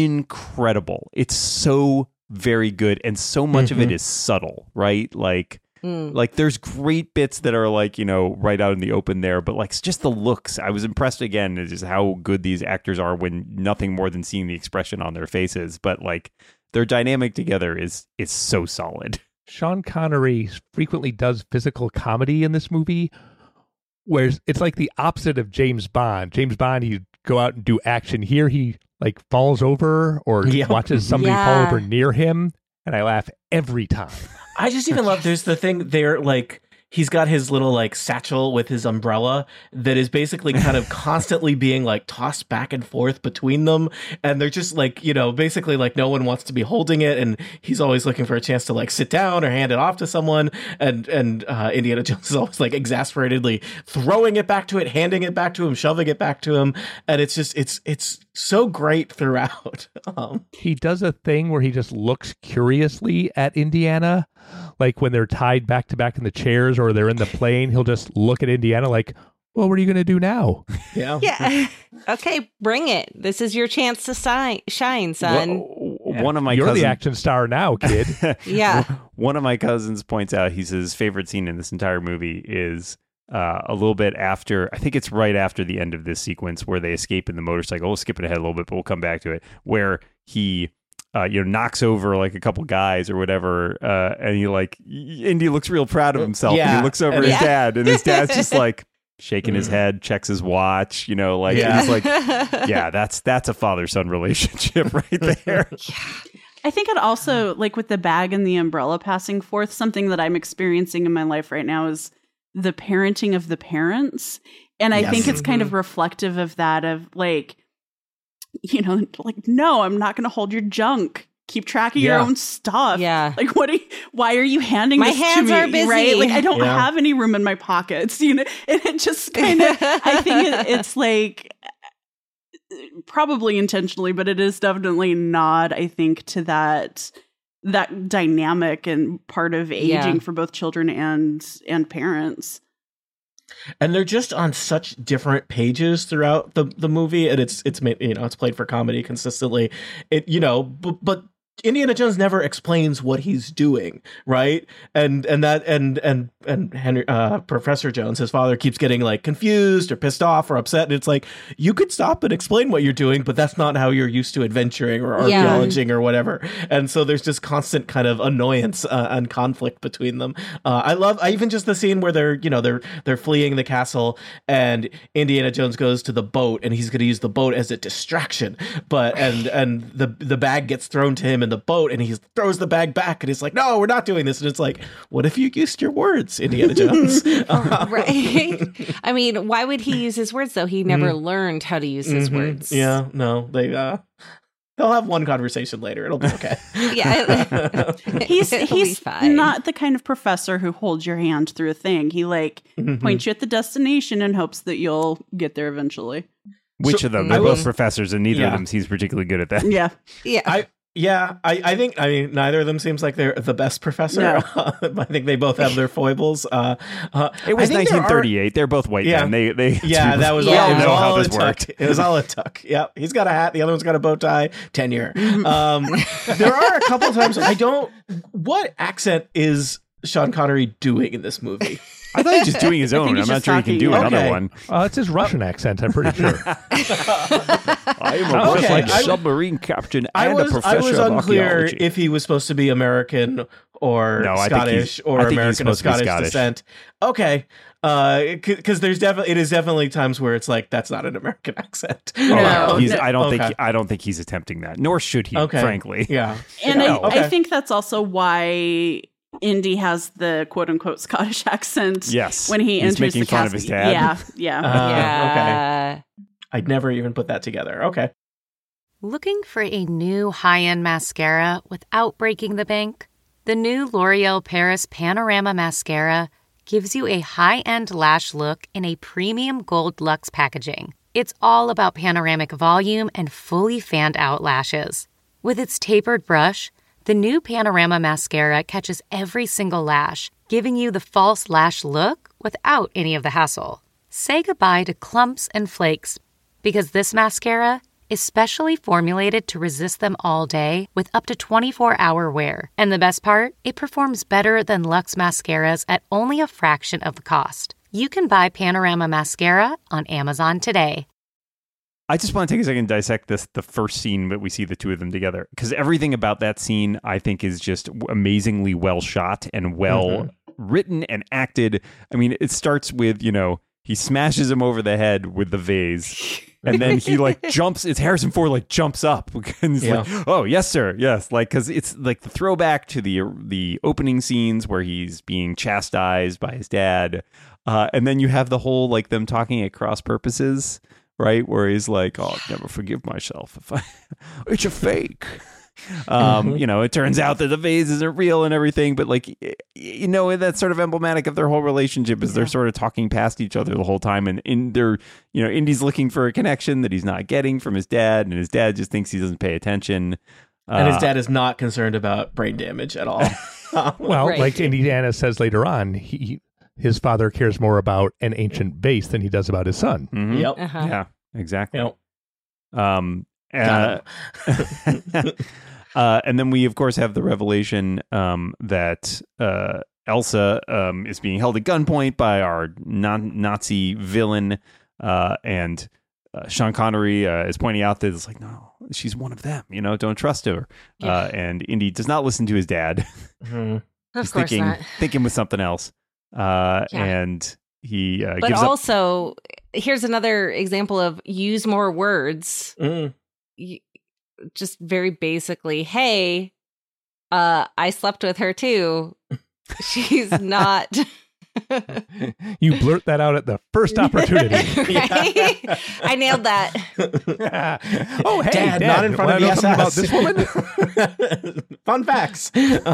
incredible. It's so very good, and so much of it is subtle, right? Like, Like there's great bits that are like, right out in the open there, but like just the looks. I was impressed again at just how good these actors are when nothing more than seeing the expression on their faces. But like their dynamic together is so solid. Sean Connery frequently does physical comedy in this movie, where it's like the opposite of James Bond. James Bond, he'd go out and do action. Here he like falls over or watches somebody fall over near him, and I laugh every time. I just even love, there's the thing there, like, he's got his little, like, satchel with his umbrella that is basically kind of constantly being, like, tossed back and forth between them. And they're just, like, basically, like, no one wants to be holding it. And he's always looking for a chance to, like, sit down or hand it off to someone. And Indiana Jones is always, like, exasperatedly throwing it back to it, handing it back to him, shoving it back to him. And it's just, it's so great throughout. He does a thing where he just looks curiously at Indiana. Like when they're tied back to back in the chairs or they're in the plane, he'll just look at Indiana like, well, what are you going to do now? Yeah. Okay, bring it. This is your chance to shine, son. One of my You're the action star now, kid. Yeah. One of my cousins points out, he says his favorite scene in this entire movie is a little bit after, I think it's right after the end of this sequence where they escape in the motorcycle. We'll skip it ahead a little bit, but we'll come back to it, where he knocks over like a couple guys or whatever, and Indy looks real proud of himself, and he looks over his dad, and his dad's just like shaking his head, checks his watch, he's like, yeah, that's a father-son relationship right there. I think it also, like with the bag and the umbrella passing forth, something that I'm experiencing in my life right now is the parenting of the parents. And I think it's kind of reflective of that, of like, no, I'm not going to hold your junk. Keep track of your own stuff. Yeah. Like, why are you handing this to me? My hands are busy. Right? Like, I don't have any room in my pockets, and it just kind of, I think it's like, probably intentionally, but it is definitely nod, I think, to that dynamic and part of aging for both children and parents. And they're just on such different pages throughout the movie, and it's played for comedy consistently. But Indiana Jones never explains what he's doing, right? And Henry, Professor Jones, his father, keeps getting like confused or pissed off or upset, and it's like, you could stop and explain what you're doing, but that's not how you're used to adventuring or archaeologing or whatever. And so there's just constant kind of annoyance and conflict between them. I even just the scene where they're fleeing the castle, and Indiana Jones goes to the boat, and he's going to use the boat as a distraction, but and the bag gets thrown to him in the boat, and he throws the bag back, and he's like, no, we're not doing this. And it's like, what if you used your words, Indiana Jones? Right. I mean, why would he use his words though? He never learned how to use his words. Yeah, no, they'll have one conversation later. It'll be okay. Yeah. He's not the kind of professor who holds your hand through a thing. He points you at the destination and hopes that you'll get there eventually. Which of them? They're both professors, and neither of them seems particularly good at that. Yeah. Yeah. I think neither of them seems like they're the best professor. No. I think they both have their foibles. It was 1938. They're both white men. They that was all know how this worked. It was all a tuck. Yeah, he's got a hat. The other one's got a bow tie. Tenure. There are a couple of times what accent is Sean Connery doing in this movie? I thought he was just doing his own. I'm not sure he can do another one. It's his Russian accent, I'm pretty sure. I am a Russian submarine captain and a professor I was of unclear archaeology. if he was supposed to be American or Scottish or American of Scottish descent. Okay. Because it is definitely times where it's like, that's not an American accent. I don't think he's attempting that, nor should he, frankly. Yeah. And I think that's also why Indy has the quote unquote Scottish accent. Yes. When he's enters making the fun of his dad. Yeah. Okay. I'd never even put that together. Okay. Looking for a new high-end mascara without breaking the bank? The new L'Oreal Paris Panorama Mascara gives you a high-end lash look in a premium gold luxe packaging. It's all about panoramic volume and fully fanned-out lashes. With its tapered brush, the new Panorama Mascara catches every single lash, giving you the false lash look without any of the hassle. Say goodbye to clumps and flakes, because this mascara especially formulated to resist them all day with up to 24-hour wear. And the best part? It performs better than Luxe mascaras at only a fraction of the cost. You can buy Panorama Mascara on Amazon today. I just want to take a second and dissect the first scene that we see the two of them together, because everything about that scene I think is just amazingly well shot and well written and acted. I mean, it starts with, he smashes him over the head with the vase. And then he jumps, it's Harrison Ford jumps up and he's like, oh, yes, sir. Yes. Because it's like the throwback to the opening scenes where he's being chastised by his dad. And then you have the whole them talking at cross purposes, right? Where he's like, oh, I'll never forgive myself if it's a fake. It turns out that the vase isn't real and everything, but that's sort of emblematic of their whole relationship is they're sort of talking past each other the whole time. And Indy's looking for a connection that he's not getting from his dad, and his dad just thinks he doesn't pay attention. And his dad is not concerned about brain damage at all. Well, like Indiana says later on, his father cares more about an ancient vase than he does about his son. Mm-hmm. Yep. Yeah, exactly. Yep. And then we, of course, have the revelation that Elsa is being held at gunpoint by our Nazi villain, and Sean Connery is pointing out that it's no, she's one of them. Don't trust her. And Indy does not listen to his dad. Of He's course not. thinking with something else. And he but gives up. Also, here's another example of use more words. Just very basically, hey, I slept with her too. She's not. You blurt that out at the first opportunity. Right? I nailed that. Oh, hey, Dad, not in front of the SS. About this woman? Fun facts.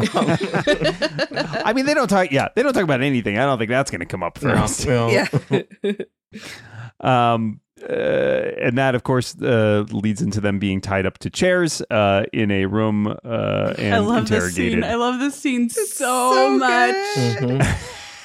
I mean, they don't talk. Yeah, they don't talk about anything. I don't think that's going to come up first. No. Yeah. And that, of course, leads into them being tied up to chairs in a room and I love interrogated. this scene. I love this scene so much.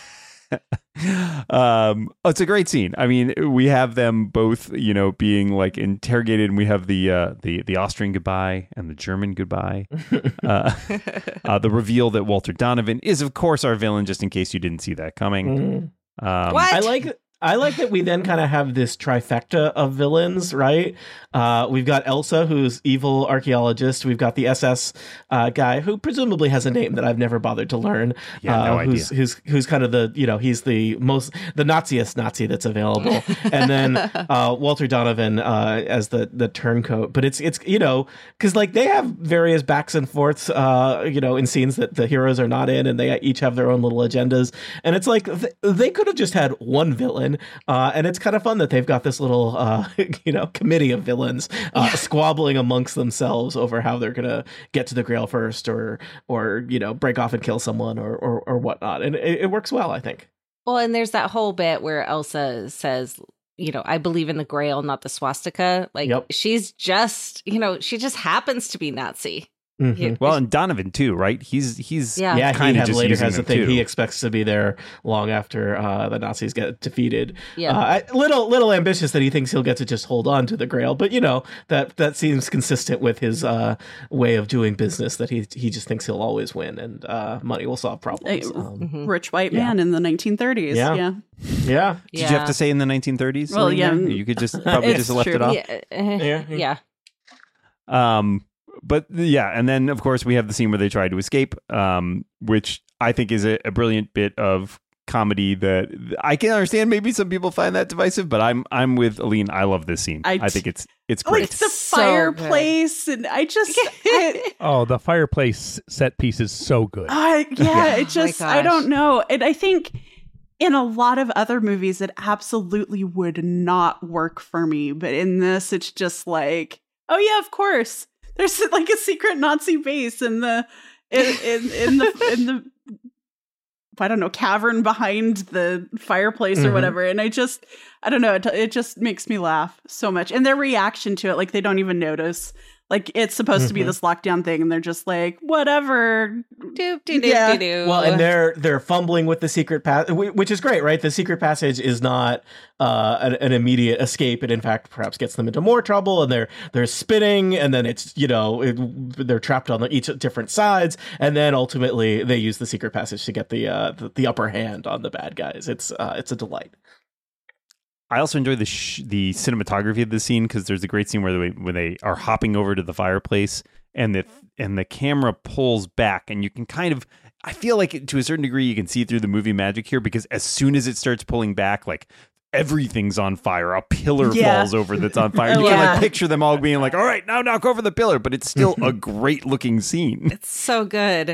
It's a great scene. I mean, we have them both, being interrogated, and we have the Austrian goodbye and the German goodbye. The reveal that Walter Donovan is, of course, our villain, just in case you didn't see that coming. What? I like that we then kind of have this trifecta of villains, right? We've got Elsa, who's evil archaeologist. We've got the SS guy, who presumably has a name that I've never bothered to learn. Yeah, no idea. Who's kind of the, he's the Naziest Nazi that's available. And then Walter Donovan as the turncoat. But it's because they have various backs and forths, in scenes that the heroes are not in, and they each have their own little agendas. And it's they could have just had one villain. And it's kind of fun that they've got this little, committee of villains squabbling amongst themselves over how they're going to get to the Grail first or break off and kill someone or whatnot. And it works well, I think. Well, and there's that whole bit where Elsa says, I believe in the Grail, not the swastika. She's just, she just happens to be Nazi. Mm-hmm. Well, and Donovan too, right? He's he kind of just later using has the them thing. too. He expects to be there long after the Nazis get defeated. Yeah, little ambitious that he thinks he'll get to just hold on to the Grail, but that seems consistent with his way of doing business. That he just thinks he'll always win, and money will solve problems. Rich white man in the 1930s. Yeah. Did you have to say in the 1930s? Well, yeah. You could just probably just left it off. Yeah. But yeah, and then of course we have the scene where they try to escape, which I think is a brilliant bit of comedy that I can understand. Maybe some people find that divisive, but I'm with Aline. I love this scene. I think it's great. Like the fireplace, and I just the fireplace set piece is so good. It just I don't know, and I think in a lot of other movies it absolutely would not work for me, but in this it's just like, oh yeah, of course. There's a secret Nazi base in the I don't know, cavern behind the fireplace or whatever. And I don't know, it just makes me laugh so much. And their reaction to it, they don't even notice. Like it's supposed to be this lockdown thing, and they're just like, whatever. Do. Well, and they're fumbling with the secret passage, which is great, right? The secret passage is not an immediate escape. It in fact perhaps gets them into more trouble, and they're spinning, and then it's they're trapped on each different sides, and then ultimately they use the secret passage to get the upper hand on the bad guys. It's a delight. I also enjoy the cinematography of the scene because there's a great scene where they are hopping over to the fireplace and the camera pulls back, and you can kind of, I feel like to a certain degree you can see through the movie magic here, because as soon as it starts pulling back, like everything's on fire. A pillar falls over that's on fire. You can like picture them all being like, all right, now knock over the pillar, but it's still a great looking scene. It's so good.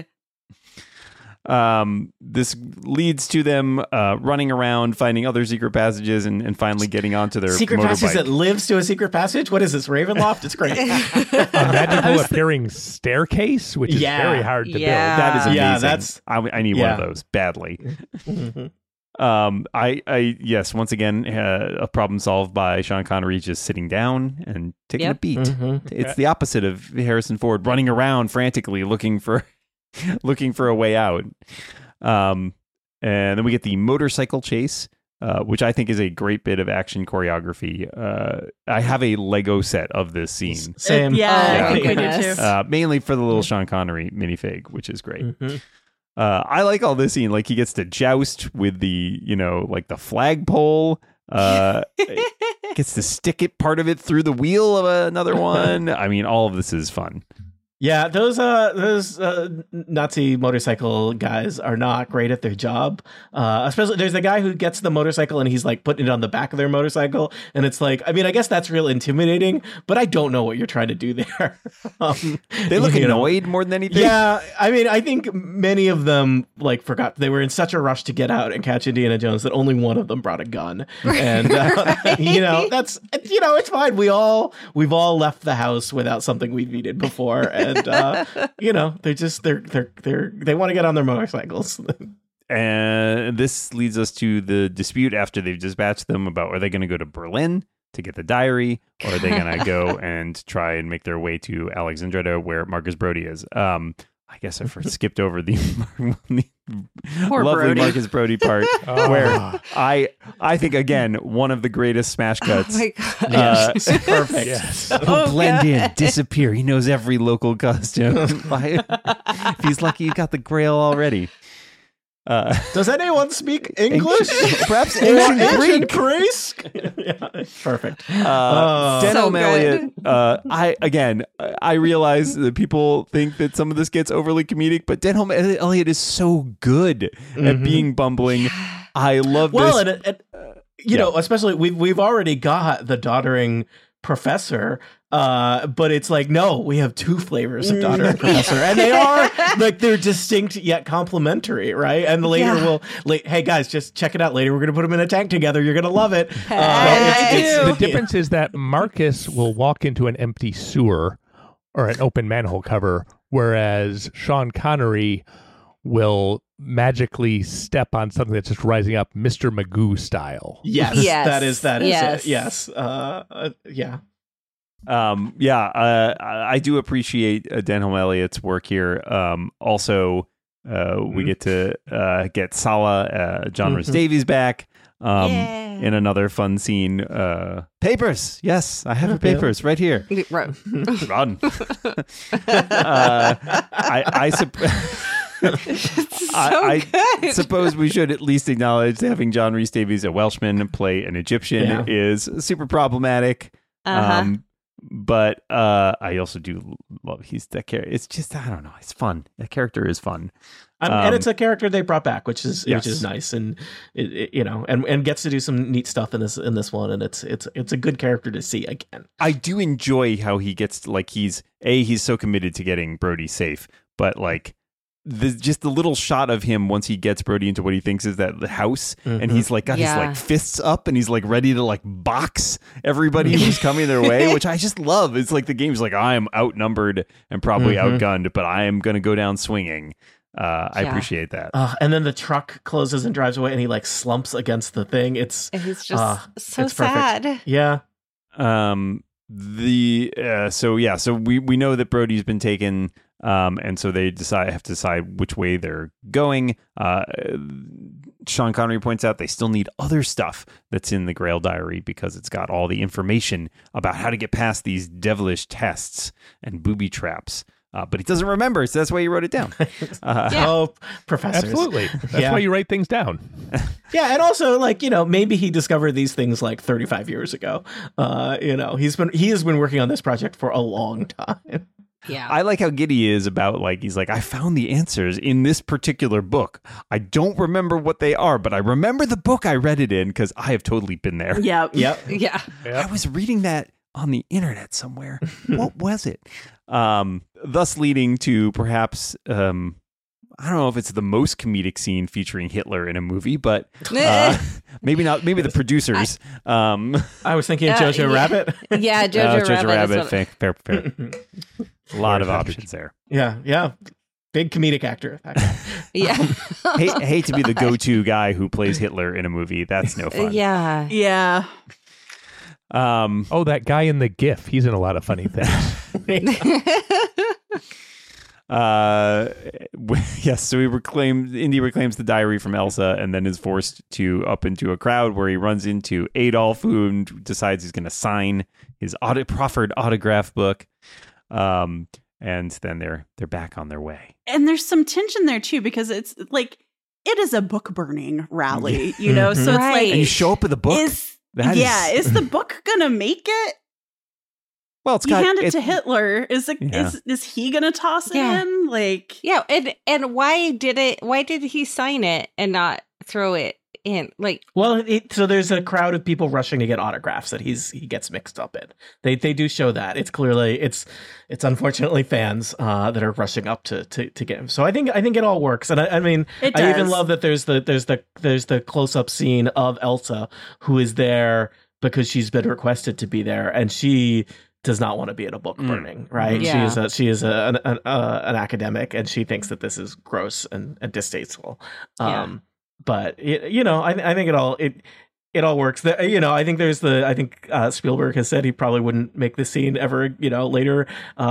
This leads to them running around, finding other secret passages, and finally getting onto their secret motorbike. passage that lives to a secret passage. What is this, Ravenloft? It's great. A magical appearing staircase, which is very hard to build. That is amazing. Yeah, that's I need one of those badly. Yes, once again, a problem solved by Sean Connery just sitting down and taking a beat. It's the opposite of Harrison Ford running around frantically looking for a way out. And then we get the motorcycle chase, which I think is a great bit of action choreography. I have a Lego set of this scene. Same. I think we do too. Mainly for the little Sean Connery minifig, which is great. I like all this scene. Like he gets to joust with the, like the flagpole. Gets to stick part of it through the wheel of another one. I mean, all of this is fun. Yeah, those Nazi motorcycle guys are not great at their job. Especially there's the guy who gets the motorcycle and he's like putting it on the back of their motorcycle, and it's like, I mean, I guess that's real intimidating, but I don't know what you're trying to do there. They look annoyed more than anything. Yeah, I mean, I think many of them like forgot they were in such a rush to get out and catch Indiana Jones that only one of them brought a gun, and that's it's fine. We've all left the house without something we've needed before. And they want to get on their motorcycles. And this leads us to the dispute after they've dispatched them about, are they going to go to Berlin to get the diary, or are they going to go and try and make their way to Alexandria where Marcus Brody is? I guess I first skipped over the lovely Brody. Marcus Brody part, where I think, again, one of the greatest smash cuts. Oh my God. Perfect. Yes. Blend in, disappear. He knows every local costume. If he's lucky, he got the Grail already. Does anyone speak English? Perhaps ancient Greek? Yeah, perfect. Denholm Elliott. I realize that people think that some of this gets overly comedic, but Denholm Elliott is so good at being bumbling. I love this. Well, especially we've already got the doddering professor, but it's like, no, we have two flavors of doddering professor, and they are like, they're distinct yet complementary, right? And later hey guys, just check it out. Later we're gonna put them in a tank together. You're gonna love it. The difference is that Marcus will walk into an empty sewer or an open manhole cover, whereas Sean Connery will magically step on something that's just rising up, Mr. Magoo style. Yes. That is it. Yes. I do appreciate Denholm Elliott's work here. Also, we get to get Sala, John Rhys Davies back in another fun scene. Papers. Yes, I have your papers right here. Run. I suppose we should at least acknowledge having John Rhys Davies, a Welshman, play an Egyptian is super problematic. But I also do love that character. It's just, I don't know, it's fun. That character is fun. And it's a character they brought back, which is nice, and and gets to do some neat stuff in this one, and it's a good character to see again. I do enjoy how he gets, like, he's so committed to getting Brody safe, but like just the little shot of him once he gets Brody into what he thinks is that the house, and he's like got his like fists up and he's like ready to like box everybody who's coming their way, which I just love. It's like the game's like, I am outnumbered and probably outgunned, but I am going to go down swinging. I appreciate that. And then the truck closes and drives away, and he like slumps against the thing. And he's just so sad. Yeah. So we know that Brody's been taken, and so they have to decide which way they're going. Sean Connery points out they still need other stuff that's in the Grail diary because it's got all the information about how to get past these devilish tests and booby traps. But he doesn't remember, so that's why he wrote it down. Oh, professors. Absolutely. That's why you write things down. Yeah, and also, like, maybe he discovered these things like 35 years ago. He has been working on this project for a long time. Yeah. I like how giddy he is about, like, he's like, I found the answers in this particular book. I don't remember what they are, but I remember the book I read it in because I have totally been there. Yep. Yeah. I was reading that on the internet somewhere. What was it? Thus leading to perhaps, I don't know if it's the most comedic scene featuring Hitler in a movie, but maybe not. Maybe the producers. I was thinking of Jojo Rabbit. Yeah, Jojo Rabbit. Fair. A lot of options there. Yeah. Big comedic actor. That guy. Yeah. Hate to be the go-to guy who plays Hitler in a movie. That's no fun. Yeah. Yeah. That guy in the GIF. He's in a lot of funny things. Yes, so Indy reclaims the diary from Elsa and then is forced up into a crowd where he runs into Adolf, who decides he's going to sign his proffered autograph book. And then they're back on their way. And there's some tension there too, because it's like, it is a book burning rally, so it's like, and you show up with a book. Is the book gonna make it? Well, you hand it to Hitler. Is he gonna toss it in? Like, yeah, and why did he sign it and not throw it in? Like, well, so there's a crowd of people rushing to get autographs that he gets mixed up in. They do show that. It's clearly it's unfortunately fans that are rushing up to get him. So I think it all works. And I mean, I even love that there's the close up scene of Elsa, who is there because she's been requested to be there, and she does not want to be at a book burning, right? Yeah. She is an academic, and she thinks that this is gross and distasteful. But I think it all works. I think Spielberg has said he probably wouldn't make this scene ever, later.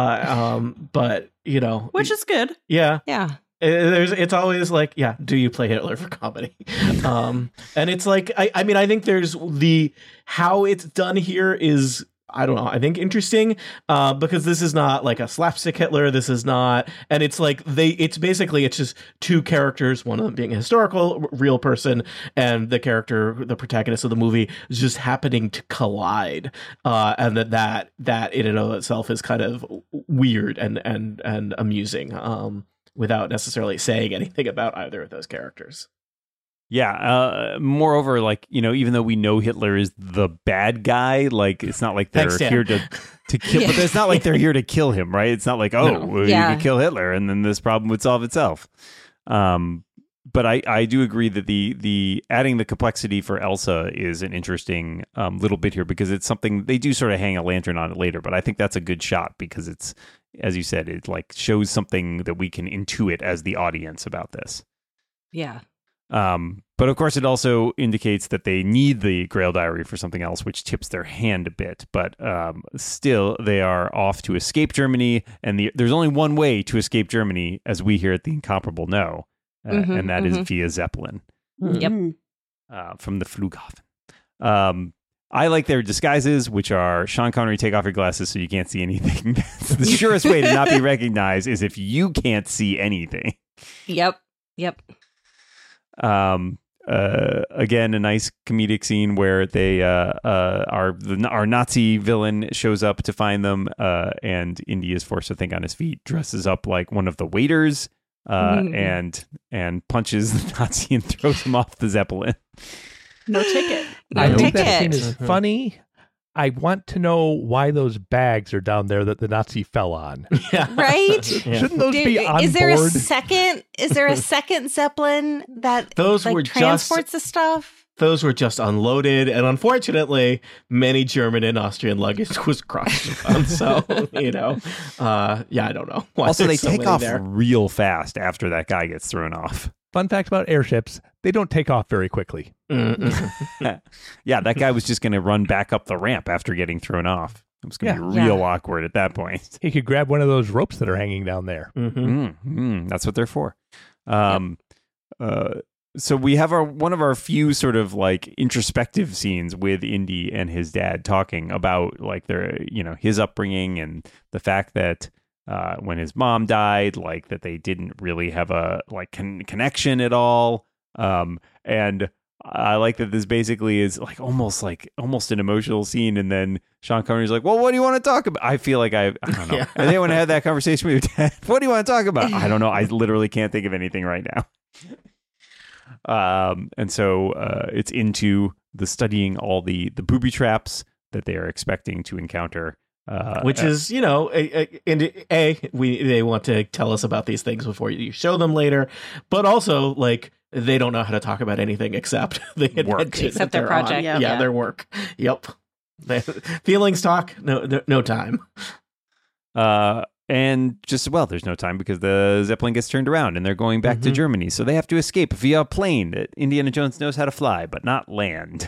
But which is good. Yeah. Yeah. It's always like, do you play Hitler for comedy? And it's like, I mean, I think there's how it's done here is, I don't know, I think interesting, because this is not like a slapstick Hitler. This is not, and it's like it's just two characters, one of them being a historical real person, and the protagonist of the movie is just happening to collide, and that in and of itself is kind of weird and amusing, without necessarily saying anything about either of those characters. Yeah. Moreover, like, even though we know Hitler is the bad guy, like, it's not like they're here to kill, but it's not like they're here to kill him, right? It's not like, you can kill Hitler and then this problem would solve itself. But I do agree that the adding the complexity for Elsa is an interesting little bit here, because it's something they do sort of hang a lantern on it later. But I think that's a good shot because it's, as you said, it like shows something that we can intuit as the audience about this. Yeah. But of course, it also indicates that they need the Grail diary for something else, which tips their hand a bit. But still, they are off to escape Germany, and there's only one way to escape Germany, as we here at The Incomparable know, and that is via Zeppelin. Yep. From the Flughafen. I like their disguises, which are Sean Connery, take off your glasses so you can't see anything. The surest way to not be recognized is if you can't see anything. Yep. Again, a nice comedic scene where they our Nazi villain shows up to find them, and Indy is forced to think on his feet, dresses up like one of the waiters, and punches the Nazi and throws him off the Zeppelin. No ticket. I think that scene is funny. I want to know why those bags are down there that the Nazi fell on. Yeah. Right? Shouldn't those be on Is there board? Is there a second Zeppelin that transports the stuff? Those were just unloaded, and unfortunately, many German and Austrian luggage was crushed. So, I don't know. Also, they take off there. real fast after that guy gets thrown off. Fun fact about airships, they don't take off very quickly. Yeah, that guy was just going to run back up the ramp after getting thrown off. It's going to be real awkward at that point. He could grab one of those ropes that are hanging down there. That's what they're for. So we have one of our few sort of like introspective scenes with Indy and his dad talking about like their, his upbringing and the fact that when his mom died, like that they didn't really have a like connection at all. And I like that this basically is like almost an emotional scene. And then Sean Connery's like, well, what do you want to talk about? I feel like I don't know. And then when I had that conversation with your dad, what do you want to talk about? I don't know. I literally can't think of anything right now. And so it's into the studying all the booby traps that they are expecting to encounter. Which is, they want to tell us about these things before you show them later, but also like they don't know how to talk about anything except the work, except their project. Yeah, their work. Yep. Feelings talk. No time. And just, there's no time because the Zeppelin gets turned around and they're going back to Germany. So they have to escape via a plane that Indiana Jones knows how to fly, but not land.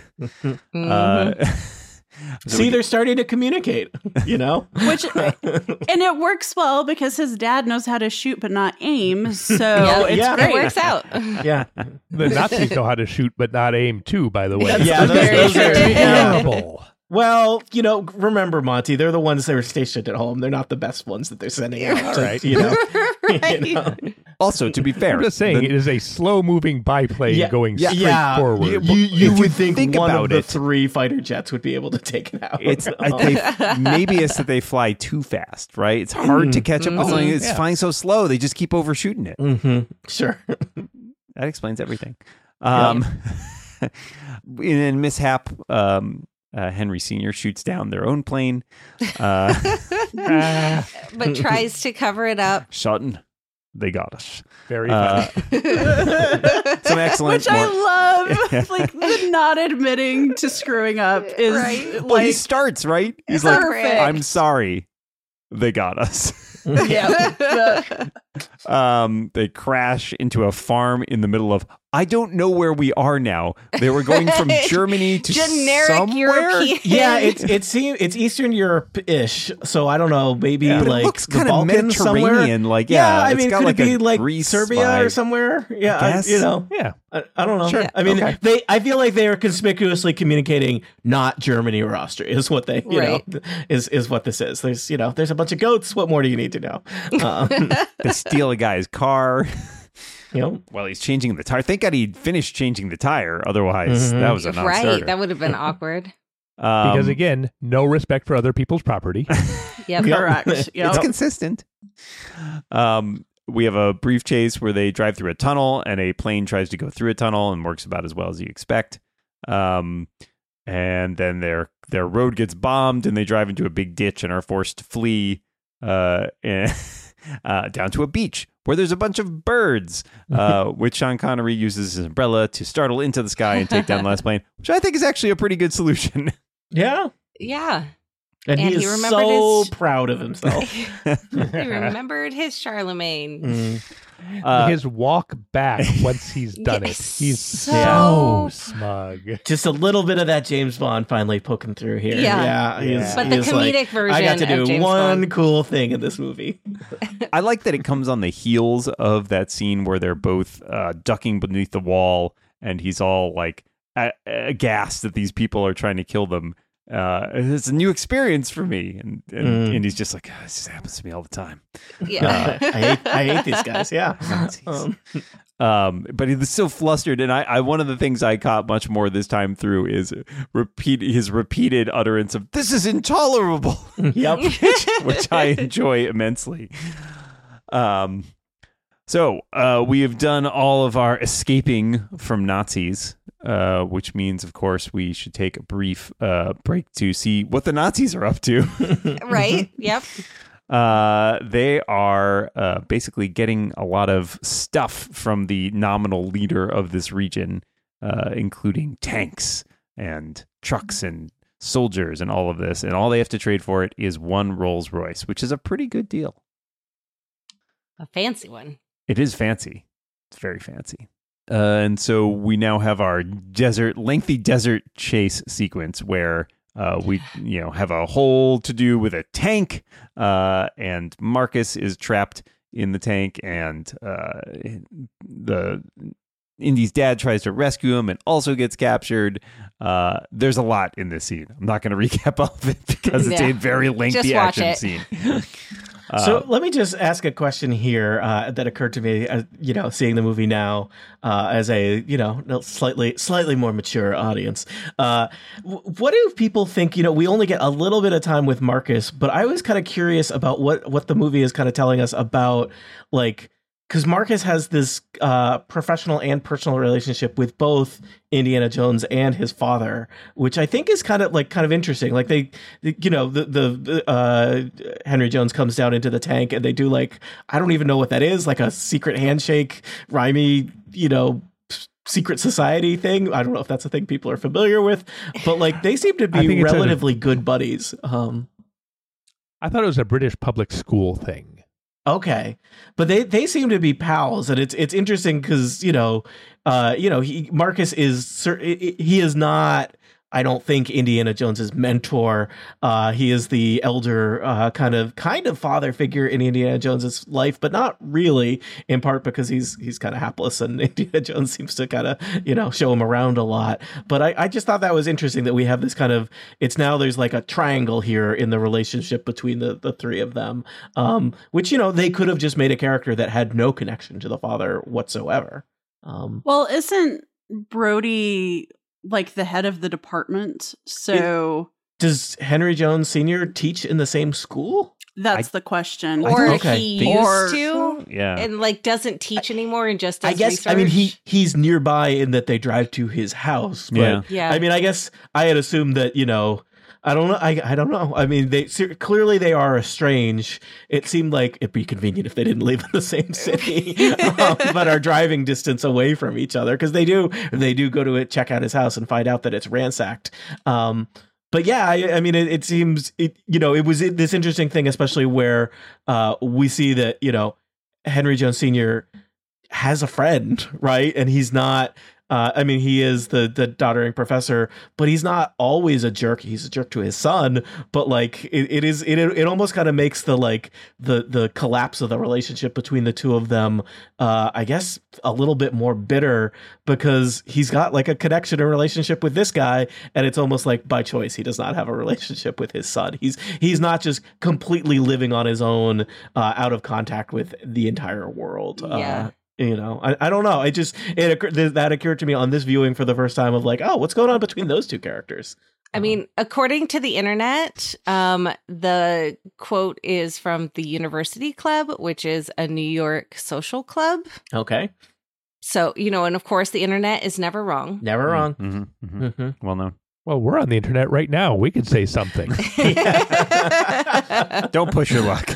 See, they're starting to communicate, Which, and it works well because his dad knows how to shoot but not aim. So it's great. It works out. Yeah. The Nazis know how to shoot but not aim too, by the way. Those are terrible. Well, remember, Monty, they're the ones that are stationed at home. They're not the best ones that they're sending out. Right. Right. Also, to be fair, I'm just saying it is a slow-moving biplane going straight forward. You would think one about of the it, 3 fighter jets would be able to take it out. Maybe it's that they fly too fast, right? It's hard to catch up with something. It's flying so slow. They just keep overshooting it. Sure. That explains everything. In mishap, Henry Sr. shoots down their own plane. But tries to cover it up. Sutton, they got us. Very funny. Some excellent. Which I love. Like the not admitting to screwing up is right. Well, he starts, right? He's like, perfect. I'm sorry. They got us. They crash into a farm in the middle of, I don't know where we are now. They were going from Germany to generic somewhere. European. Yeah, it's Eastern Europe-ish, so I don't know, maybe But like it looks the kind of Balkans Mediterranean, somewhere. like I it's mean, got could like it be a like Greece Serbia vibe. or somewhere? Yeah, I don't know. Sure. I mean, Okay. I feel like they are conspicuously communicating not Germany or Austria is what they, is what this is. There's a bunch of goats. What more do you need to know? They steal a guy's car. Yep. While he's changing the tire. Thank God he'd finished changing the tire. Otherwise, that was a non-starter. Right, that would have been awkward. Because again, no respect for other people's property. Yep. correct. It's consistent. We have a brief chase where they drive through a tunnel and a plane tries to go through a tunnel and works about as well as you expect. And then their road gets bombed and they drive into a big ditch and are forced to flee down to a beach where there's a bunch of birds, which Sean Connery uses his umbrella to startle into the sky and take down the last plane, which I think is actually a pretty good solution. Yeah. Yeah. And he is so proud of himself. He remembered his Charlemagne. His walk back once he's done it. He's so smug. Just a little bit of that James Bond finally poking through here. But the comedic version I got to do of James one Bond. cool thing in this movie. I like that it comes on the heels of that scene where they're both ducking beneath the wall and he's all like aghast that these people are trying to kill them. It's a new experience for me, and he's just like, this just happens to me all the time. Yeah. I hate these guys. Yeah. But he's so flustered, and I one of the things I caught much more this time through is his repeated utterance of "This is intolerable." Yep. which I enjoy immensely. So we have done all of our escaping from Nazis, which means, of course, we should take a brief break to see what the Nazis are up to. Right? Yep. They are basically getting a lot of stuff from the nominal leader of this region, including tanks and trucks and soldiers and all of this. And all they have to trade for it is one Rolls Royce, which is a pretty good deal. A fancy one. It is fancy. It's very fancy. And so we now have our lengthy desert chase sequence where we have a whole to do with a tank, and Marcus is trapped in the tank, and the Indy's dad tries to rescue him and also gets captured. There's a lot in this scene. I'm not going to recap all of it because it's a very lengthy action scene. So let me just ask a question here that occurred to me, seeing the movie now as a, slightly more mature audience. What do people think? We only get a little bit of time with Marcus, but I was kind of curious about what the movie is kind of telling us about, like, because Marcus has this professional and personal relationship with both Indiana Jones and his father, which I think is kind of interesting. Like Henry Jones comes down into the tank and they do I don't even know what that is, like a secret handshake, rhymey, secret society thing. I don't know if that's a thing people are familiar with, but they seem to be relatively good buddies. I thought it was a British public school thing. Okay, but they seem to be pals, and it's interesting because Marcus is not. I don't think Indiana Jones's mentor. He is the elder kind of father figure in Indiana Jones's life, but not really. In part because he's kind of hapless, and Indiana Jones seems to kind of show him around a lot. But I just thought that was interesting that we have this kind of. It's now there's like a triangle here in the relationship between the three of them, which they could have just made a character that had no connection to the father whatsoever. Well, isn't Brody like the head of the department? So does Henry Jones Sr. teach in the same school? That's the question. Or he used to, yeah, and doesn't teach anymore and just does I guess research. I mean he's nearby in that they drive to his house. But yeah. I mean, I guess I had assumed that I don't know. I don't know. I mean, clearly they are estranged. It seemed like it'd be convenient if they didn't live in the same city, but are driving distance away from each other because they do go to check out his house and find out that it's ransacked. But yeah, I mean, it seems it was this interesting thing, especially where we see that Henry Jones Sr. has a friend, right, and he's not. He is the doddering professor, but he's not always a jerk. He's a jerk to his son, but it almost kind of makes the collapse of the relationship between the two of them, I guess, a little bit more bitter because he's got a connection and relationship with this guy, and it's almost like by choice he does not have a relationship with his son. He's not just completely living on his own, out of contact with the entire world. Yeah. I don't know. That occurred to me on this viewing for the first time of what's going on between those two characters? I mean, according to the internet, the quote is from the University Club, which is a New York social club. Okay. So, and of course the internet is never wrong. Never wrong. Mm-hmm, mm-hmm. Mm-hmm. Well known. Well, we're on the internet right now. We could say something. Don't push your luck.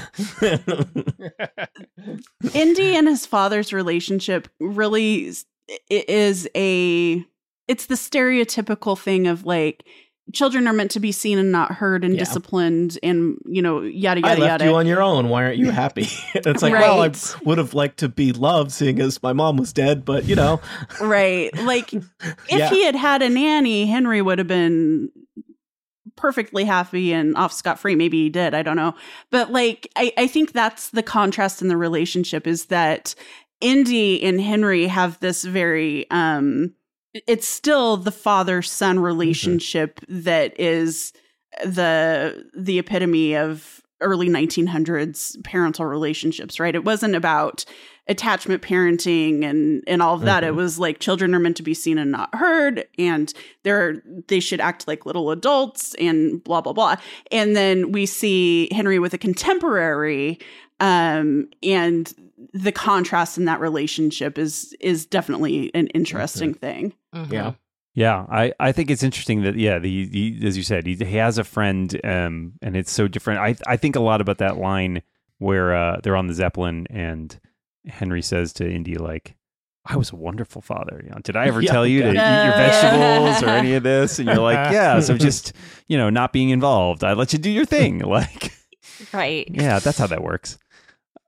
Indy and his father's relationship really is it's the stereotypical thing of children are meant to be seen and not heard and disciplined and, yada, yada, I left yada. you on your own. Why aren't you happy? It's like, well, I would have liked to be loved seeing as my mom was dead, but Right. If he had had a nanny, Henry would have been perfectly happy and off scot-free. Maybe he did. I don't know. But I think that's the contrast in the relationship is that Indy and Henry have this very, it's still the father-son relationship that is the epitome of early 1900s parental relationships, right? It wasn't about attachment parenting and all of that. It was children are meant to be seen and not heard, and they should act like little adults and blah, blah, blah. And then we see Henry with a contemporary, and the contrast in that relationship is definitely an interesting thing. Mm-hmm. Yeah. Yeah, I think it's interesting that the as you said, he has a friend, and it's so different. I think a lot about that line where they're on the Zeppelin and Henry says to Indy I was a wonderful father. Did I ever tell you to eat your vegetables or any of this? And you're like, yeah. So just not being involved. I let you do your thing. Right. Yeah, that's how that works.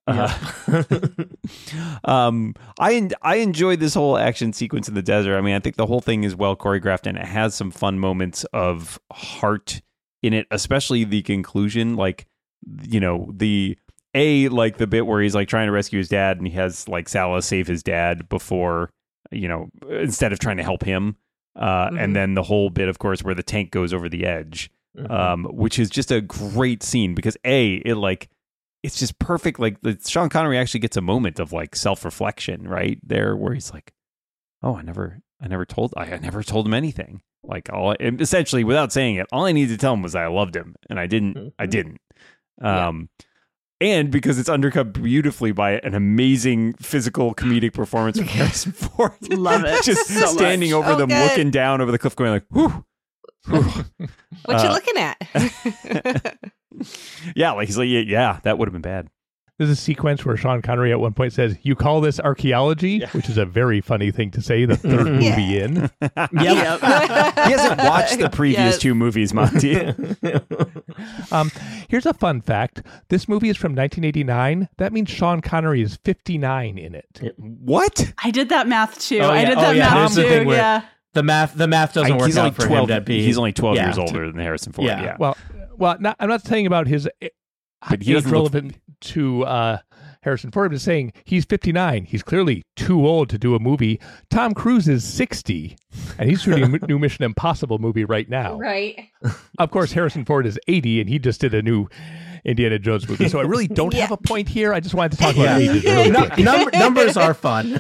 I enjoyed this whole action sequence in the desert. I mean, I think the whole thing is well choreographed and it has some fun moments of heart in it, especially the conclusion. Like, you know, the bit where he's like trying to rescue his dad and he has like Salah save his dad before, you know, instead of trying to help him. And then the whole bit, of course, where the tank goes over the edge, which is just a great scene because it's just perfect. Like Sean Connery actually gets a moment of like self-reflection right there where he's like, oh, I never told him anything. Like essentially without saying it, all I needed to tell him was I loved him and I didn't. And because it's undercut beautifully by an amazing physical comedic performance from Harrison Ford. Love it. Just so standing much. over them, looking down over the cliff, going like, whew. What you looking at? Yeah, like he's like, yeah, that would have been bad. There's a sequence where Sean Connery at one point says, "You call this archaeology?" Which is a very funny thing to say the third movie in. He hasn't watched the previous two movies, Monty. Here's a fun fact. This movie is from 1989. That means Sean Connery is 59 in it. What? I did that math too. Oh, yeah. I did that math There's the too. thing where Yeah. The math doesn't work out for him to be. He's only 12 years older than Harrison Ford. Yeah. Yeah. Well, I'm not saying about his But he age doesn't look- relevant to Harrison Ford. I'm just saying he's 59. He's clearly too old to do a movie. Tom Cruise is 60, and he's shooting a new Mission Impossible movie right now. Right. Of course, Harrison Ford is 80, and he just did a new Indiana Jones movie. So I really don't have a point here. I just wanted to talk about ages. Really quick. Numbers are fun.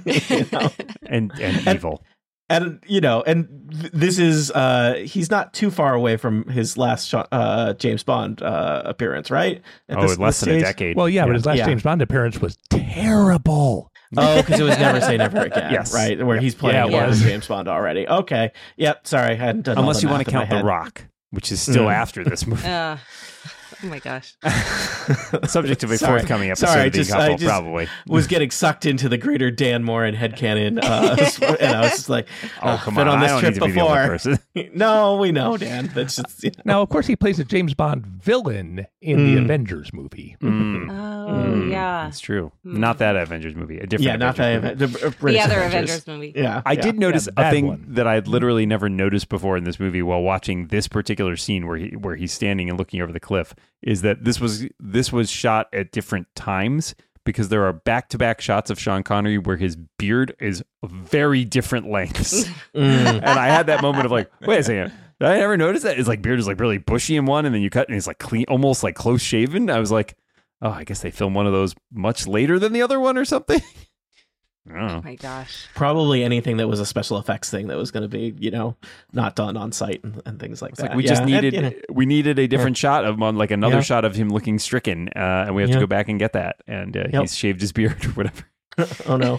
and evil. And this is he's not too far away from his last James Bond appearance, right? Less than a decade. Well, yeah, but his last James Bond appearance was terrible. Oh, because it was Never Say Never Again, Yes. right? Where he's playing James Bond already. Okay, yep. Sorry, I hadn't done. Unless you want to count count The Rock, which is still after this movie. Oh my gosh. Subject of a forthcoming episode of Being Couple, probably. Was getting sucked into the greater Dan Morin headcanon, and I was just like, oh, come been on this I don't trip need to be before. the only person. No, we know, Dan. That's just Now, of course, he plays a James Bond villain in the Avengers movie. Yeah. That's true. Not that Avengers movie. A different not that The other Avengers movie. Yeah, I did notice bad a thing one. that I'd literally never noticed before in this movie while watching this particular scene where he's standing and looking over the cliff is that this was shot at different times because there are back-to-back shots of Sean Connery where his beard is very different lengths. And I had that moment of like, wait a second, did I ever notice that? His like beard is like really bushy in one and then you cut and it's like clean, almost like close shaven. I was like, oh, I guess they filmed one of those much later than the other one or something. I don't know. Oh my gosh. Probably anything that was a special effects thing that was going to be, not done on site and things like that. Like we just needed a different shot of him on like another shot of him looking stricken, and we have to go back and get that. And he's shaved his beard or whatever. Oh no.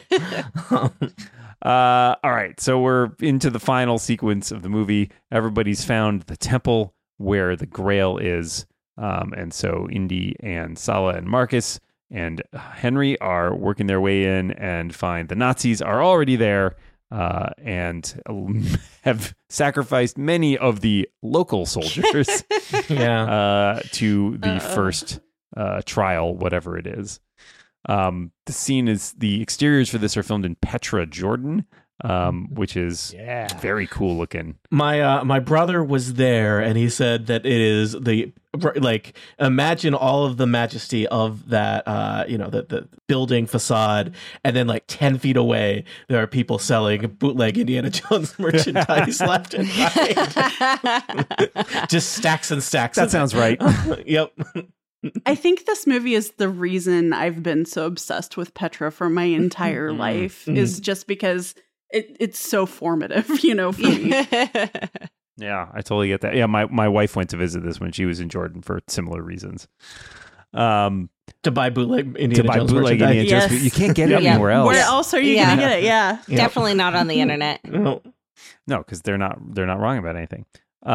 All right, so we're into the final sequence of the movie. Everybody's found the temple where the Grail is, and so Indy and Salah and Marcus and Henry are working their way in and find the Nazis are already there and have sacrificed many of the local soldiers to the first trial, whatever it is. The exteriors for this are filmed in Petra, Jordan, which is very cool looking. My brother was there and he said that it is imagine all of the majesty of that the building facade, and then like 10 feet away there are people selling bootleg Indiana Jones merchandise left and right. Just stacks and stacks. That sounds right. Yep. I think this movie is the reason I've been so obsessed with Petra for my entire life, is just because it's so formative, for me. Yeah, I totally get that. Yeah, my wife went to visit this when she was in Jordan for similar reasons. To buy bootleg Indiana Jones bootleg merchandise. Indiana Jones, you can't get it anywhere else. Where else are you going to get it? Yeah. Definitely not on the internet. No, because they're not wrong about anything.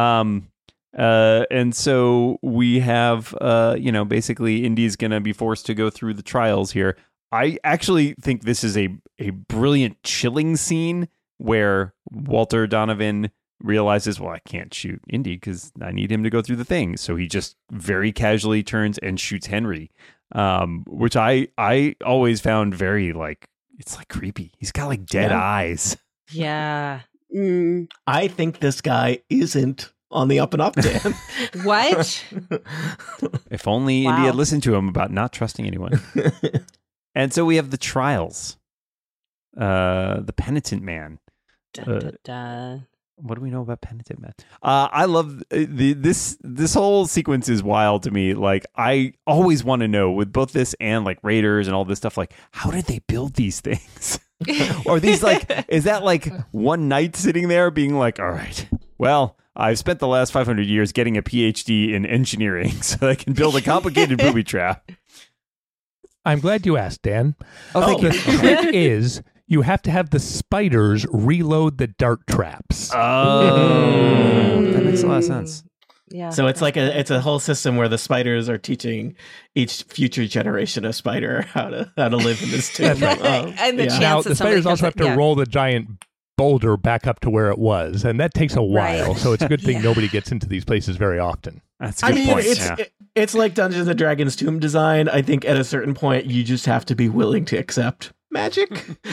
And so we have, basically Indy's going to be forced to go through the trials here. I actually think this is a brilliant, chilling scene where Walter Donovan realizes, well, I can't shoot Indy because I need him to go through the thing. So he just very casually turns and shoots Henry, which I always found very like, it's like creepy. He's got like dead eyes. Yeah. I think this guy isn't on the up and up, Dan. What? If only Indy had listened to him about not trusting anyone. And so we have the trials. The Penitent Man. Dun, dun, dun. What do we know about Penitent Man? I love this whole sequence is wild to me. Like, I always want to know with both this and like Raiders and all this stuff, like, how did they build these things? Or these like, is that like one night sitting there being like, all right, well, I've spent the last 500 years getting a PhD in engineering so I can build a complicated booby trap. I'm glad you asked, Dan. Oh, thank you. The trick is you have to have the spiders reload the dart traps. Oh, that makes a lot of sense. Yeah. So it's like a whole system where the spiders are teaching each future generation of spider how to live in this tomb. And the chance Now, that the somebody spiders also have comes to roll the giant boulder back up to where it was, and that takes a while. Right. So it's a good thing nobody gets into these places very often. That's a good point. It's like Dungeons and Dragons tomb design. I think at a certain point you just have to be willing to accept magic.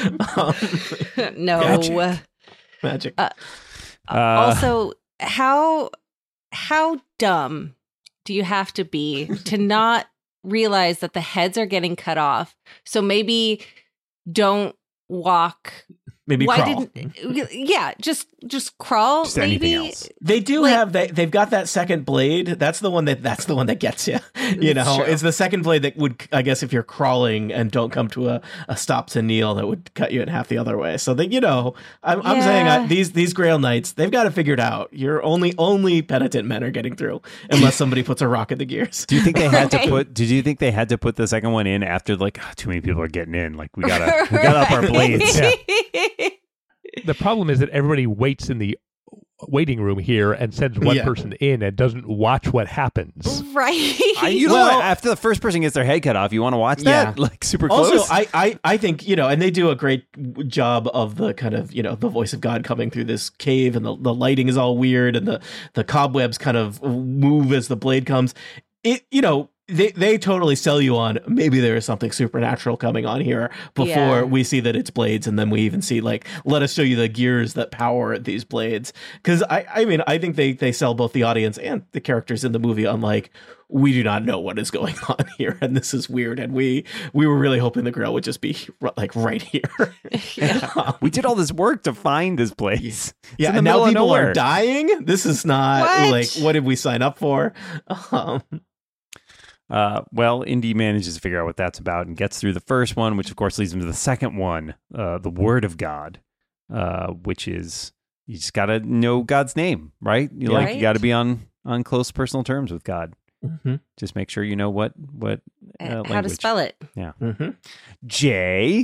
No. Magic. Also, how dumb do you have to be to not realize that the heads are getting cut off? So maybe don't walk. Maybe crawl. Just crawl. Just maybe anything else. They do have that. They've got that second blade. That's the one that gets you. You know, Sure. it's the second blade that would, I guess, if you're crawling and don't come to a stop to kneel, that would cut you in half the other way. So that, you know, I'm saying these Grail Knights, they've got it figured out. You're only penitent men are getting through unless somebody puts a rock in the gears. Do you think they had to put? Did you think they had to put the second one in after like too many people are getting in? Like we gotta up our blades. Yeah. The problem is that everybody waits in the waiting room here and sends one person in and doesn't watch what happens. Right. You know what? After the first person gets their head cut off, you want to watch that? Yeah. Like super close? Also, I think, you know, and they do a great job of the kind of, you know, the voice of God coming through this cave, and the lighting is all weird, and the cobwebs kind of move as the blade comes. It, you know, they totally sell you on maybe there is something supernatural coming on here before we see that it's blades, and then we even see like, let us show you the gears that power these blades. Because I mean I think they sell both the audience and the characters in the movie on like, we do not know what is going on here, and this is weird, and we were really hoping the Grail would just be like right here. We did all this work to find this place. Yeah, and now people are dying. This is not like, what did we sign up for? Well, Indy manages to figure out what that's about and gets through the first one, which of course leads him to the second one, the Word of God, which is you just got to know God's name, right? You got to be on close personal terms with God. Mm-hmm. Just make sure you know what how to language. spell it. Yeah. Mm-hmm. J.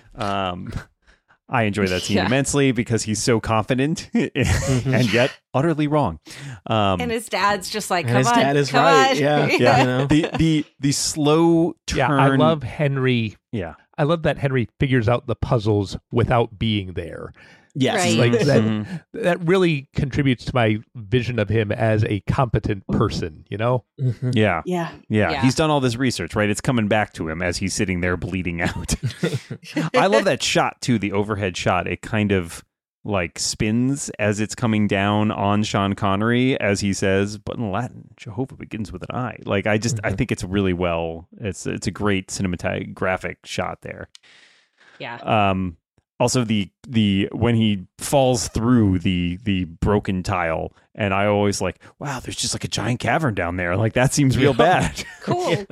I enjoy that scene immensely because he's so confident and yet utterly wrong. And his dad's just like, come his on. Dad is come right. on. Yeah. Yeah. You know? The slow turn. Yeah, I love Henry. Yeah. I love that Henry figures out the puzzles without being there. Yes. Right. Like that really contributes to my vision of him as a competent person, you know? Mm-hmm. Yeah. Yeah. Yeah. He's done all this research, right? It's coming back to him as he's sitting there bleeding out. I love that shot too, the overhead shot. It kind of like spins as it's coming down on Sean Connery as he says, but in Latin, Jehovah begins with an I. Like I think it's really it's a great cinematographic shot there. Yeah. Also, the when he falls through the broken tile, and I always like, wow, there's just like a giant cavern down there. Like that seems real bad. Cool.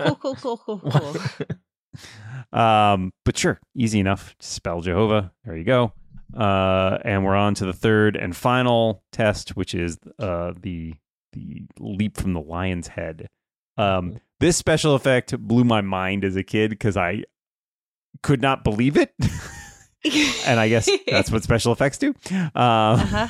But sure, easy enough. Spell Jehovah. There you go. And we're on to the third and final test, which is the leap from the lion's head. This special effect blew my mind as a kid because I could not believe it. And I guess that's what special effects do. But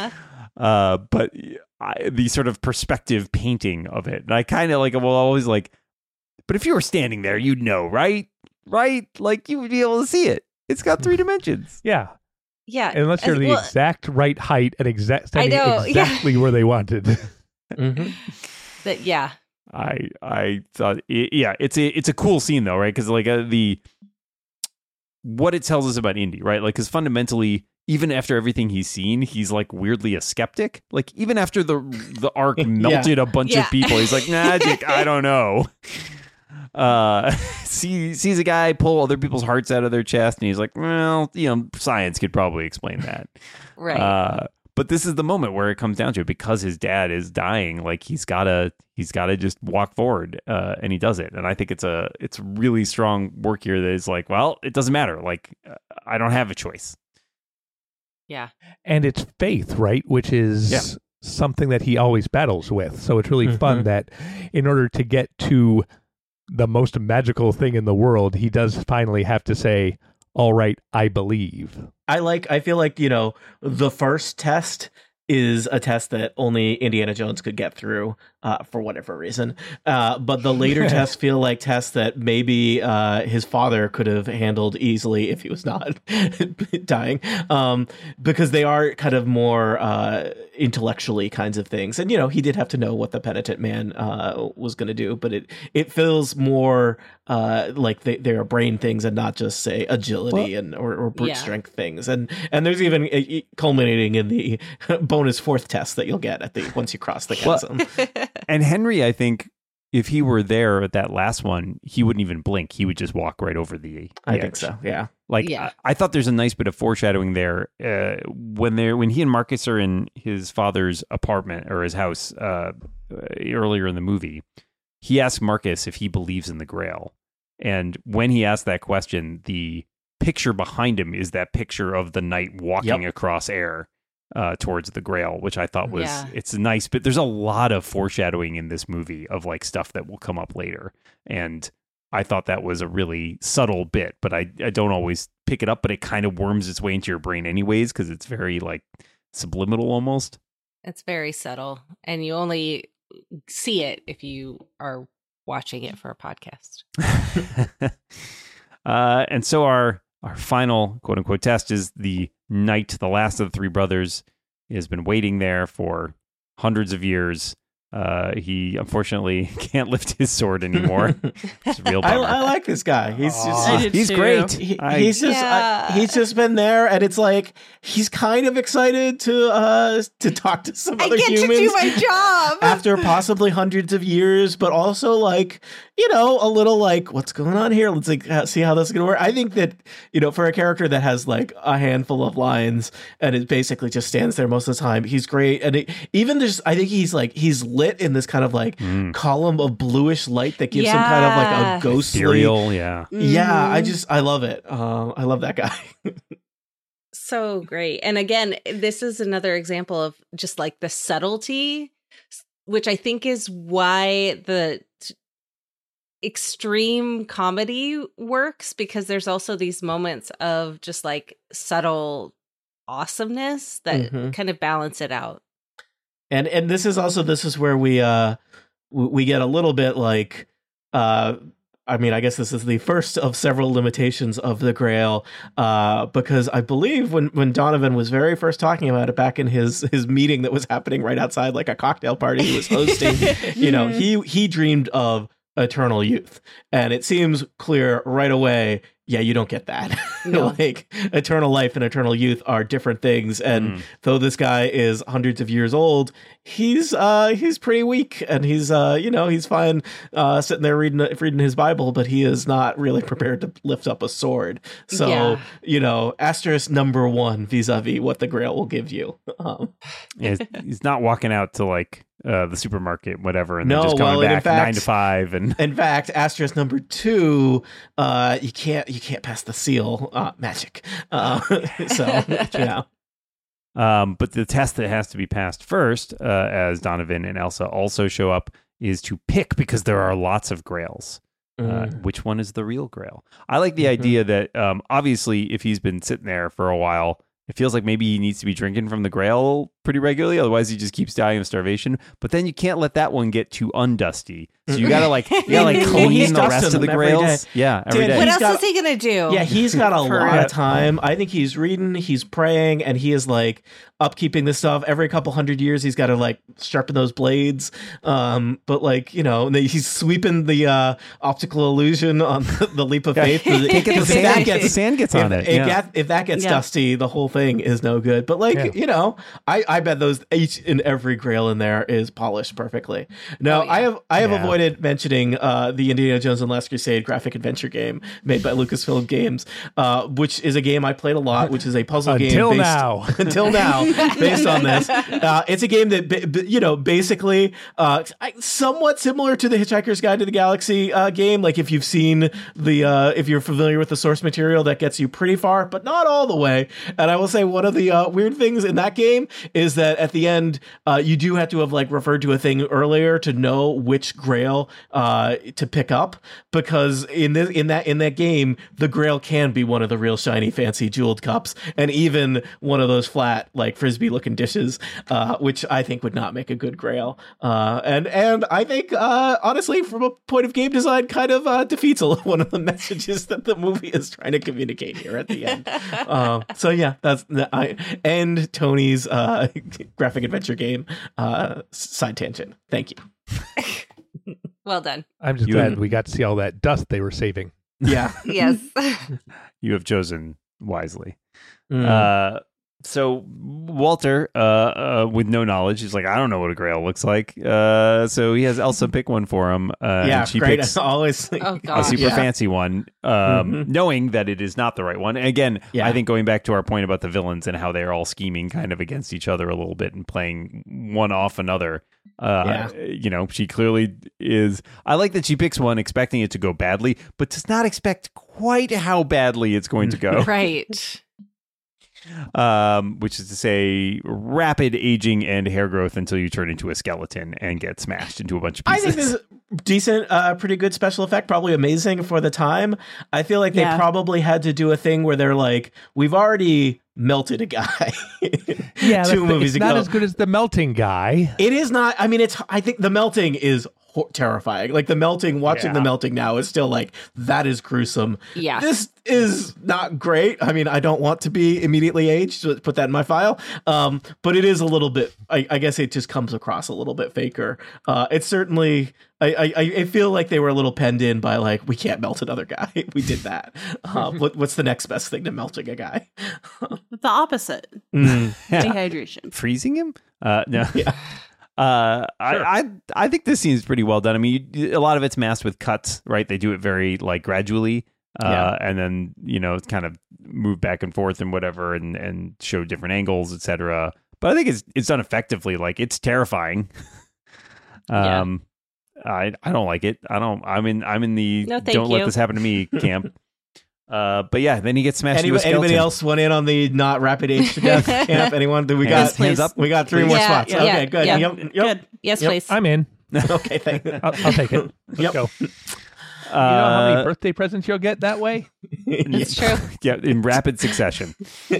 the sort of perspective painting of it, and I kind of like, well, always like, but if you were standing there, you'd know, right? Like you would be able to see it. It's got 3 dimensions. Yeah. Yeah. Unless you're the exact right height and standing exactly where they wanted. Mm-hmm. But yeah. I thought, it's a cool scene though, right? Because like what it tells us about Indy, right? Like, because fundamentally, even after everything he's seen, he's like weirdly a skeptic. Like, even after the Ark melted a bunch of people, he's like, magic, I don't know. Sees a guy pull other people's hearts out of their chest, and he's like, well, science could probably explain that. Right. But this is the moment where it comes down to it, because his dad is dying. Like, he's gotta just walk forward, and he does it. And I think it's really strong work here that is like, well, it doesn't matter. Like, I don't have a choice. Yeah. And it's faith, right? Which is something that he always battles with. So it's really fun that in order to get to the most magical thing in the world, he does finally have to say, all right, I believe. I feel like, the first test is a test that only Indiana Jones could get through for whatever reason. But the later tests feel like tests that maybe his father could have handled easily if he was not dying, because they are kind of more intellectually kinds of things. And, he did have to know what the penitent man was going to do, but it feels more like they are brain things and not just, say, agility or brute strength things. And there's even culminating in the bonus fourth test that you'll get once you cross the chasm. And Henry, I think, if he were there at that last one, he wouldn't even blink. He would just walk right over the I think so, yeah. Like, I thought there's a nice bit of foreshadowing there. When he and Marcus are in his father's apartment or his house earlier in the movie, he asks Marcus if he believes in the Grail. And when he asked that question, the picture behind him is that picture of the knight walking across air towards the Grail, which I thought was, it's nice. But there's a lot of foreshadowing in this movie of like stuff that will come up later. And I thought that was a really subtle bit, but I don't always pick it up, but it kind of worms its way into your brain anyways, because it's very like subliminal almost. It's very subtle, and you only see it if you are watching it for a podcast. And so our final quote unquote test is the knight, the last of the three brothers. He has been waiting there for hundreds of years. He unfortunately can't lift his sword anymore. It's a real bummer. I like this guy. He's great. He's just been there, and it's like he's kind of excited to talk to some other humans. I get to do my job after possibly hundreds of years, but also like a little like, what's going on here? Let's like see how this is going to work. I think that for a character that has like a handful of lines and it basically just stands there most of the time, he's great. And I think he's lit in this kind of like column of bluish light that gives him kind of like a ghostly ethereal, I love it. I love that guy. So great. And again, this is another example of just like the subtlety, which I think is why the extreme comedy works, because there's also these moments of just like subtle awesomeness that kind of balance it out. And this is where we get a little bit like I guess this is the first of several limitations of the Grail, because I believe when Donovan was very first talking about it back in his meeting that was happening right outside like a cocktail party he was hosting, he dreamed of eternal youth, and it seems clear right away. Yeah, you don't get that. No. Like eternal life and eternal youth are different things. And though this guy is hundreds of years old, he's pretty weak, and he's fine sitting there reading his Bible, but he is not really prepared to lift up a sword. So asterisk number one vis-a-vis what the Grail will give you. He's not walking out to like the supermarket, whatever, and then just coming back 9 to 5. And in fact, asterisk number two, you can't pass the seal magic. But the test that has to be passed first, as Donovan and Elsa also show up, is to pick, because there are lots of Grails. Which one is the real Grail? I like the idea that obviously if he's been sitting there for a while, it feels like maybe he needs to be drinking from the Grail pretty regularly. Otherwise, he just keeps dying of starvation. But then you can't let that one get too undusty. So you gotta clean the rest of the grails. Yeah, every day. What else is he gonna do? Yeah, he's got a lot of time. I think he's reading, he's praying, and he is like upkeeping this stuff. Every couple hundred years, he's got to like sharpen those blades. But like, you know, he's sweeping the optical illusion on the leap of faith. The sand gets on it. If that gets dusty, the whole thing is no good. But like, you know, I bet those each and every grail in there is polished perfectly. Now, I have avoided mentioning the Indiana Jones and Last Crusade graphic adventure game made by Lucasfilm Games, which is a game I played a lot, which is a puzzle game until now based on this. It's a game that, you know, basically somewhat similar to the Hitchhiker's Guide to the Galaxy game. Like if you've seen if you're familiar with the source material, that gets you pretty far, but not all the way. And I will say one of the weird things in that game is that at the end, you do have to have like referred to a thing earlier to know which grail to pick up, because in that game, the grail can be one of the real shiny, fancy jeweled cups, and even one of those flat like frisbee looking dishes, which I think would not make a good grail. And I think honestly, from a point of game design, kind of defeats one of the messages that the movie is trying to communicate here at the end. So yeah, that's end Tony's graphic adventure game side tangent. Thank you. Well done. I'm just glad we got to see all that dust they were saving. Yeah. Yes. You have chosen wisely. So Walter, with no knowledge, he's like, I don't know what a grail looks like. So he has Elsa pick one for him. Yeah, and she great. picks Always a super fancy one, knowing that it is not the right one. And again, I think going back to our point about the villains and how they're all scheming kind of against each other a little bit and playing one off another. You know, she clearly is. I like that she picks one expecting it to go badly, but does not expect quite how badly it's going to go. Right. Which is to say rapid aging and hair growth until you turn into a skeleton and get smashed into a bunch of pieces. I think this is decent, pretty good special effect, probably amazing for the time. I feel like they probably had to do a thing where they're like, we've already melted a guy. Two movies ago. It's not as good as the melting guy. It is not. I mean, I think the melting is terrifying. Like the melting, watching the melting now is still like, that is gruesome. Yeah. This is not great. I mean, I don't want to be immediately aged, so put that in my file. But it is a little bit, I guess it just comes across a little bit faker. It's certainly, I feel like they were a little penned in by like, we can't melt another guy. We did that. What's the next best thing to melting a guy? The opposite. Dehydration. Freezing him? No. Yeah. I think this scene is pretty well done. I mean, a lot of it's masked with cuts, right? They do it very like gradually, and then you know it's kind of move back and forth and whatever, and show different angles, etc. But I think it's done effectively. Like it's terrifying. I don't like it. I'm in the don't let this happen to me camp. But yeah, then he gets smashed. Anybody else went in on the not rapid age to death camp? Anyone? We got hands up. We got 3 more spots. Okay, good. Yep. Good. Yes, please. I'm in. Okay, thank you. I'll take it. Let's go. You know how many birthday presents you'll get that way? It's true. Yeah, in rapid succession.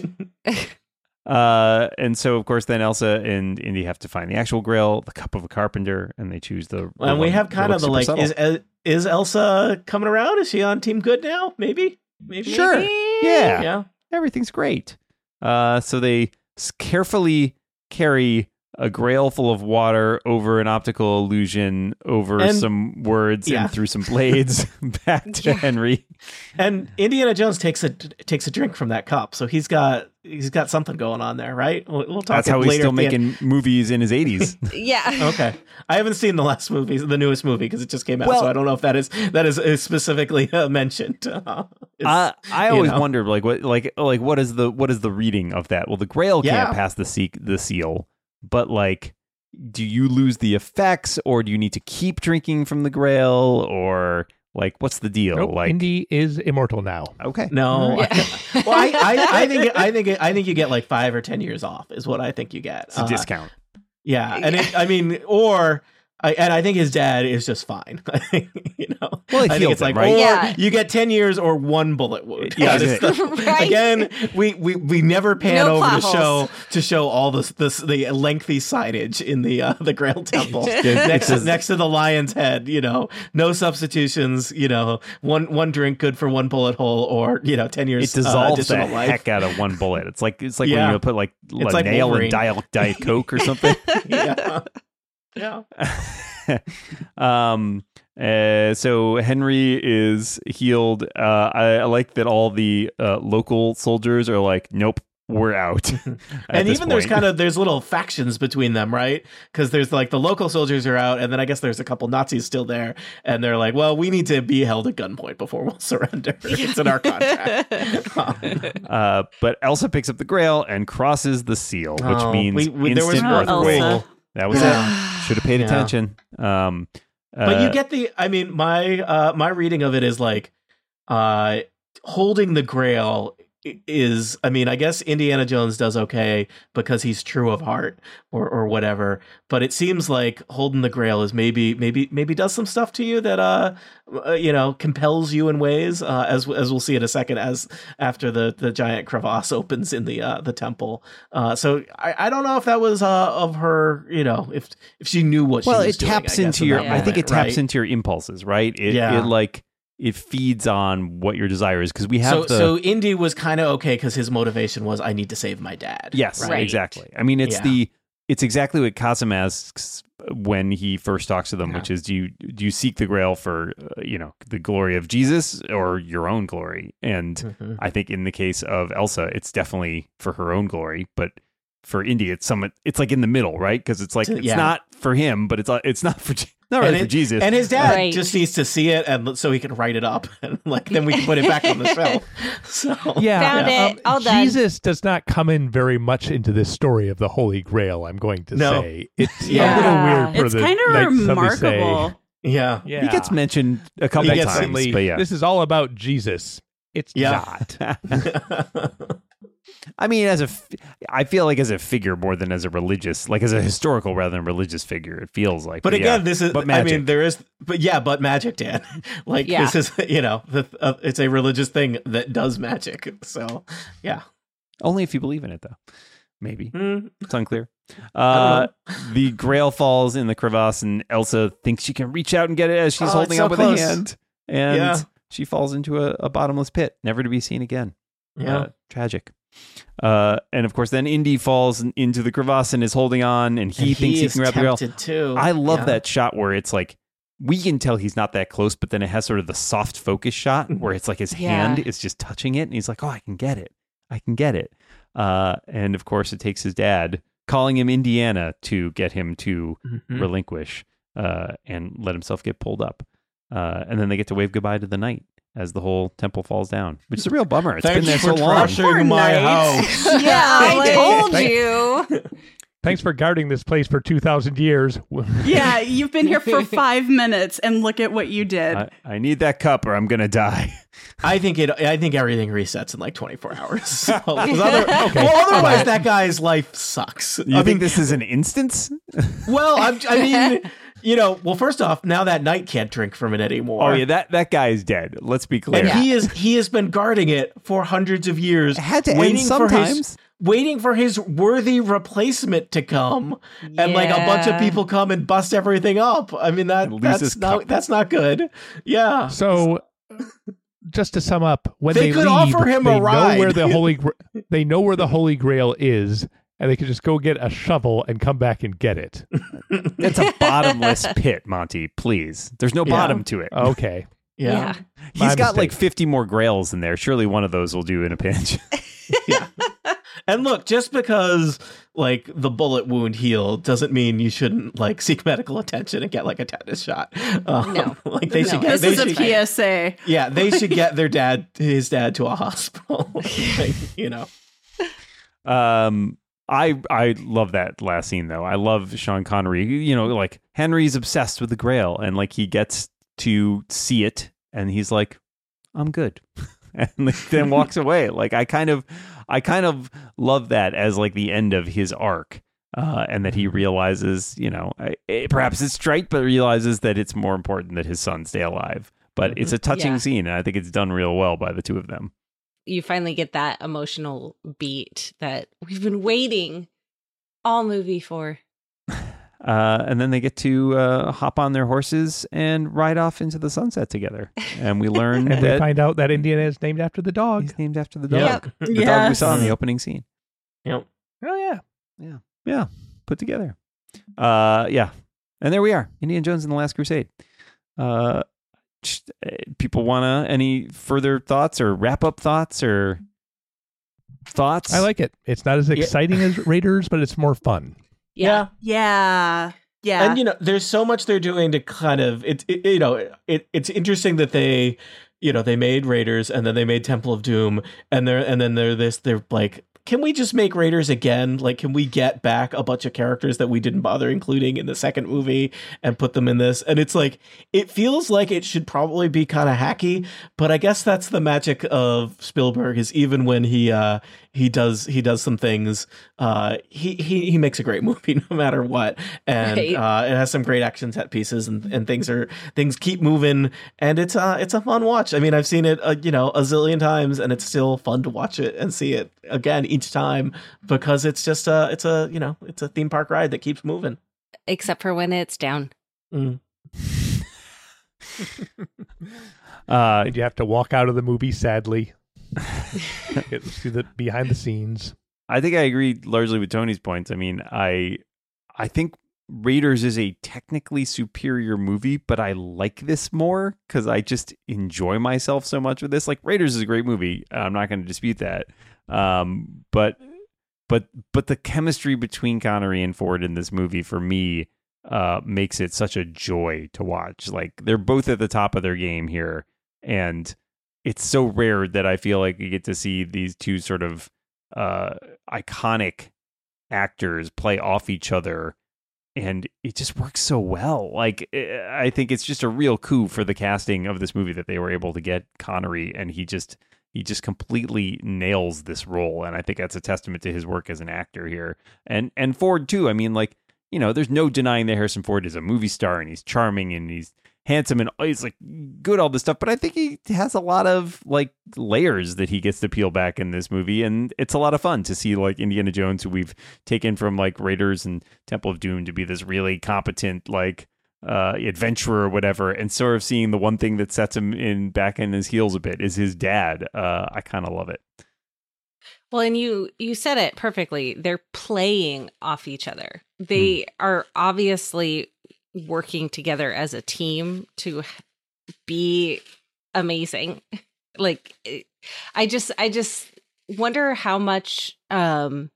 And so, of course, then Elsa and Indy have to find the actual grail, the cup of a carpenter, and they choose the. And we have kind of the like, is Elsa coming around? Is she on Team Good now? Maybe. Sure. Yeah. Everything's great. So they carefully carry a grail full of water over an optical illusion, over some words and through some blades back to Henry. And Indiana Jones takes a drink from that cup, so he's got something going on there, right? We'll talk. That's how he's still making movies in his 80s. Yeah. Okay. I haven't seen the newest movie, because it just came out, so I don't know if that is specifically mentioned. I always wondered, what is the reading of that? Well, the Grail can't pass the seal, but like, do you lose the effects, or do you need to keep drinking from the Grail, or like, what's the deal? Nope, like, Indy is immortal now. Okay. No. Yeah. Well, I think you get like 5 or 10 years off is what I think you get. It's a discount. Yeah, and or I think his dad is just fine. You know, Well, he I think healed it's like, him, right? or Yeah. you get 10 years or 1 bullet wound. Yeah, It's Right. Again, we never pan No over plot holes. to show all the lengthy signage in the Grail Temple It's next to the lion's head. You know, no substitutions. You know, one drink good for 1 bullet hole, or 10 years. It dissolves the additional life. heck out of 1 bullet. It's like when Yeah. you put like It's a like nail Wolverine. in Diet Coke or something. Yeah. Yeah. So Henry is healed. I like that all the local soldiers are like, nope, we're out. And even there's little factions between them, right? Because there's like the local soldiers are out, and then I guess there's a couple Nazis still there, and they're like, well, we need to be held at gunpoint before we'll surrender. It's in our contract. But Elsa picks up the Grail and crosses the seal, which Oh, means there was instant no earthquake. Elsa. That was it. Should have paid Yeah. attention. But you get my reading of it is like holding the Grail is, I guess Indiana Jones does okay because he's true of heart or whatever, but it seems like holding the Grail is maybe does some stuff to you that compels you in ways as we'll see in a second, as after the giant crevasse opens in the temple. So I don't know if that was of her, if she knew what she was it doing, taps I guess, into in your. that I think it moment, taps right? into your impulses, right? Yeah. It feeds on what your desire is, because we have So Indy was kind of okay because his motivation was, I need to save my dad. Yes, right? exactly. I mean, it's exactly what Qasim asks when he first talks to them, which is, do you seek the Grail for the glory of Jesus or your own glory? And I think in the case of Elsa, it's definitely for her own glory, but for Indy, it's like in the middle, right? Because it's like it's not for him, but it's not for. Not really for Jesus. And his dad Right. just needs to see it, and so he can write it up, and then we can put it back on the shelf. So Yeah, Found it. All done. Jesus does not come in very much into this story of the Holy Grail. I'm going to No. say it's Yeah. a little weird for It's the kind of like somebody say, remarkable. yeah. Yeah, He gets mentioned a couple He gets times, Suddenly, but yeah. this is all about Jesus. It's Yeah. not. I mean, I feel like as a figure more than as a religious, like as a historical rather than religious figure, it feels like. But again, yeah. this is, but magic. there is, but magic, Dan. Like, Yeah. this is, it's a religious thing that does magic. So, yeah. Only if you believe in it, though. Maybe. Mm. It's unclear. don't The Grail falls in the crevasse, and Elsa thinks she can reach out and get it as she's Oh, holding it's so up with close. a hand. And Yeah. she falls into a bottomless pit, never to be seen again. Yeah. Tragic. And of course, then Indy falls into the crevasse and is holding on, and he thinks he is can grab the Grail. tempted too. I love Yeah. that shot where it's like, we can tell he's not that close, but then it has sort of the soft focus shot where it's like his hand is just touching it, and he's like, oh, I can get it. And of course, it takes his dad calling him Indiana to get him to Mhm. relinquish and let himself get pulled up. And then they get to wave goodbye to the knight as the whole temple falls down, which is a real bummer. It's been Thanks there for so long. trashing my Poor house. Yeah, I like- told Thank- you. Thanks for guarding this place for 2,000 years. Yeah, you've been here for 5 minutes, and look at what you did. I need that cup or I'm going to die. I think everything resets in like 24 hours. So, 'cause otherwise, that guy's life sucks. You think this is an instance? Well, I mean, first off, now that knight can't drink from it anymore. Oh, yeah, that guy is dead. Let's be clear. And he has been guarding it for hundreds of years. It had to end waiting sometimes. waiting for his worthy replacement to come, and like a bunch of Yeah. people come and bust everything up. I mean Lisa's that's not good. Yeah. So, just to sum up, when They they could leave, offer him a they ride. know where the Holy Grail is, and they could just go get a shovel and come back and get it. It's a bottomless pit, Monty. Please. There's no Yeah. bottom to it. Okay. Yeah. He's My got like mistake. 50 more grails in there. Surely one of those will do in a pinch. And look, just because like the bullet wound healed doesn't mean you shouldn't like seek medical attention and get like a tetanus shot. No. Like they should get. This they is a should, PSA. Yeah, they should get his dad to a hospital. Like, I love that last scene though. I love Sean Connery. Like Henry's obsessed with the Grail, and like he gets to see it, and he's like, "I'm good," and then walks away. Like I kind of love that as like the end of his arc. and that he realizes, perhaps it's trite, but realizes that it's more important that his son stay alive. But it's a touching scene, and I think it's done real well by the two of them. You finally get that emotional beat that we've been waiting all movie for. And then they get to hop on their horses and ride off into the sunset together. And we learn and that they find out that Indiana is named after the dog. He's named after the dog. Yep. The dog we saw in the opening scene. Yep. Oh, Yeah. Put together. And there we are. Indiana Jones and the Last Crusade. People want any further thoughts or wrap-up thoughts or thoughts? I like it. It's not as exciting as Raiders, but it's more fun. Yeah. And there's so much they're doing to kind of it's interesting that they made Raiders and then they made Temple of Doom and they're like, can we just make Raiders again? Like, can we get back a bunch of characters that we didn't bother including in the second movie and put them in this? And it's like, it feels like it should probably be kind of hacky, but I guess that's the magic of Spielberg, is even when he does some things, he makes a great movie no matter what. And it has some great action set pieces and things keep moving, and it's a fun watch. I mean, I've seen it a zillion times, and it's still fun to watch it and see it again each time, because it's just it's a theme park ride that keeps moving. Except for when it's down. And you have to walk out of the movie sadly. See the behind the scenes. I think I agree largely with Tony's points. I mean, I think Raiders is a technically superior movie, but I like this more because I just enjoy myself so much with this. Like, Raiders is a great movie. I'm not going to dispute that. But the chemistry between Connery and Ford in this movie, for me, makes it such a joy to watch. Like, they're both at the top of their game here, and it's so rare that I feel like you get to see these two sort of iconic actors play off each other, and it just works so well. Like, I think it's just a real coup for the casting of this movie that they were able to get Connery, and he just completely nails this role, and I think that's a testament to his work as an actor here. And Ford too. I mean, like, there's no denying that Harrison Ford is a movie star, and he's charming, and he's handsome, and he's like good, all this stuff, but I think he has a lot of like layers that he gets to peel back in this movie, and it's a lot of fun to see like Indiana Jones, who we've taken from like Raiders and Temple of Doom to be this really competent like adventurer or whatever, and sort of seeing the one thing that sets him back in his heels a bit is his dad. I kind of love it. Well, and you said it perfectly. They're playing off each other. They are obviously working together as a team to be amazing. Like, I just wonder how much like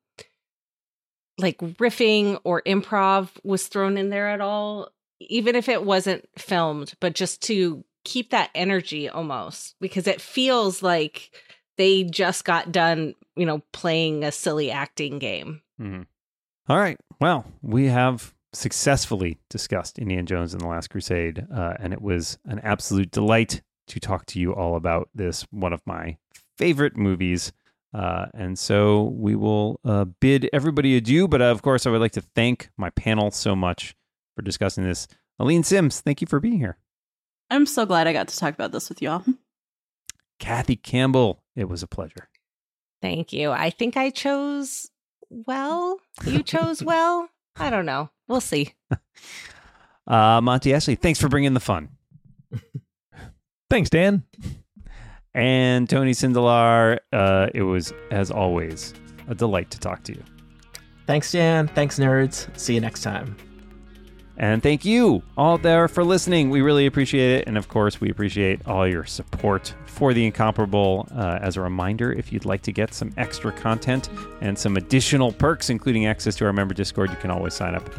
riffing or improv was thrown in there at all, even if it wasn't filmed, but just to keep that energy almost, because it feels like they just got done, playing a silly acting game. Mm-hmm. All right. Well, we have successfully discussed Indiana Jones and the Last Crusade, and it was an absolute delight to talk to you all about this, one of my favorite movies. And so we will bid everybody adieu, but of course I would like to thank my panel so much for discussing this. Aline Sims, thank you for being here. I'm so glad I got to talk about this with y'all. Kathy Campbell, it was a pleasure. Thank you. I think I chose well. You chose well. I don't know. We'll see. Monty Ashley, thanks for bringing the fun. Thanks, Dan. And Tony Sindelar, it was, as always, a delight to talk to you. Thanks, Dan. Thanks, nerds. See you next time. And thank you all there for listening. We really appreciate it. And of course, we appreciate all your support for The Incomparable. As a reminder, if you'd like to get some extra content and some additional perks, including access to our member Discord, you can always sign up at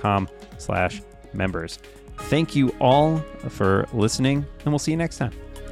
theincomparable.com/members. Thank you all for listening, and we'll see you next time.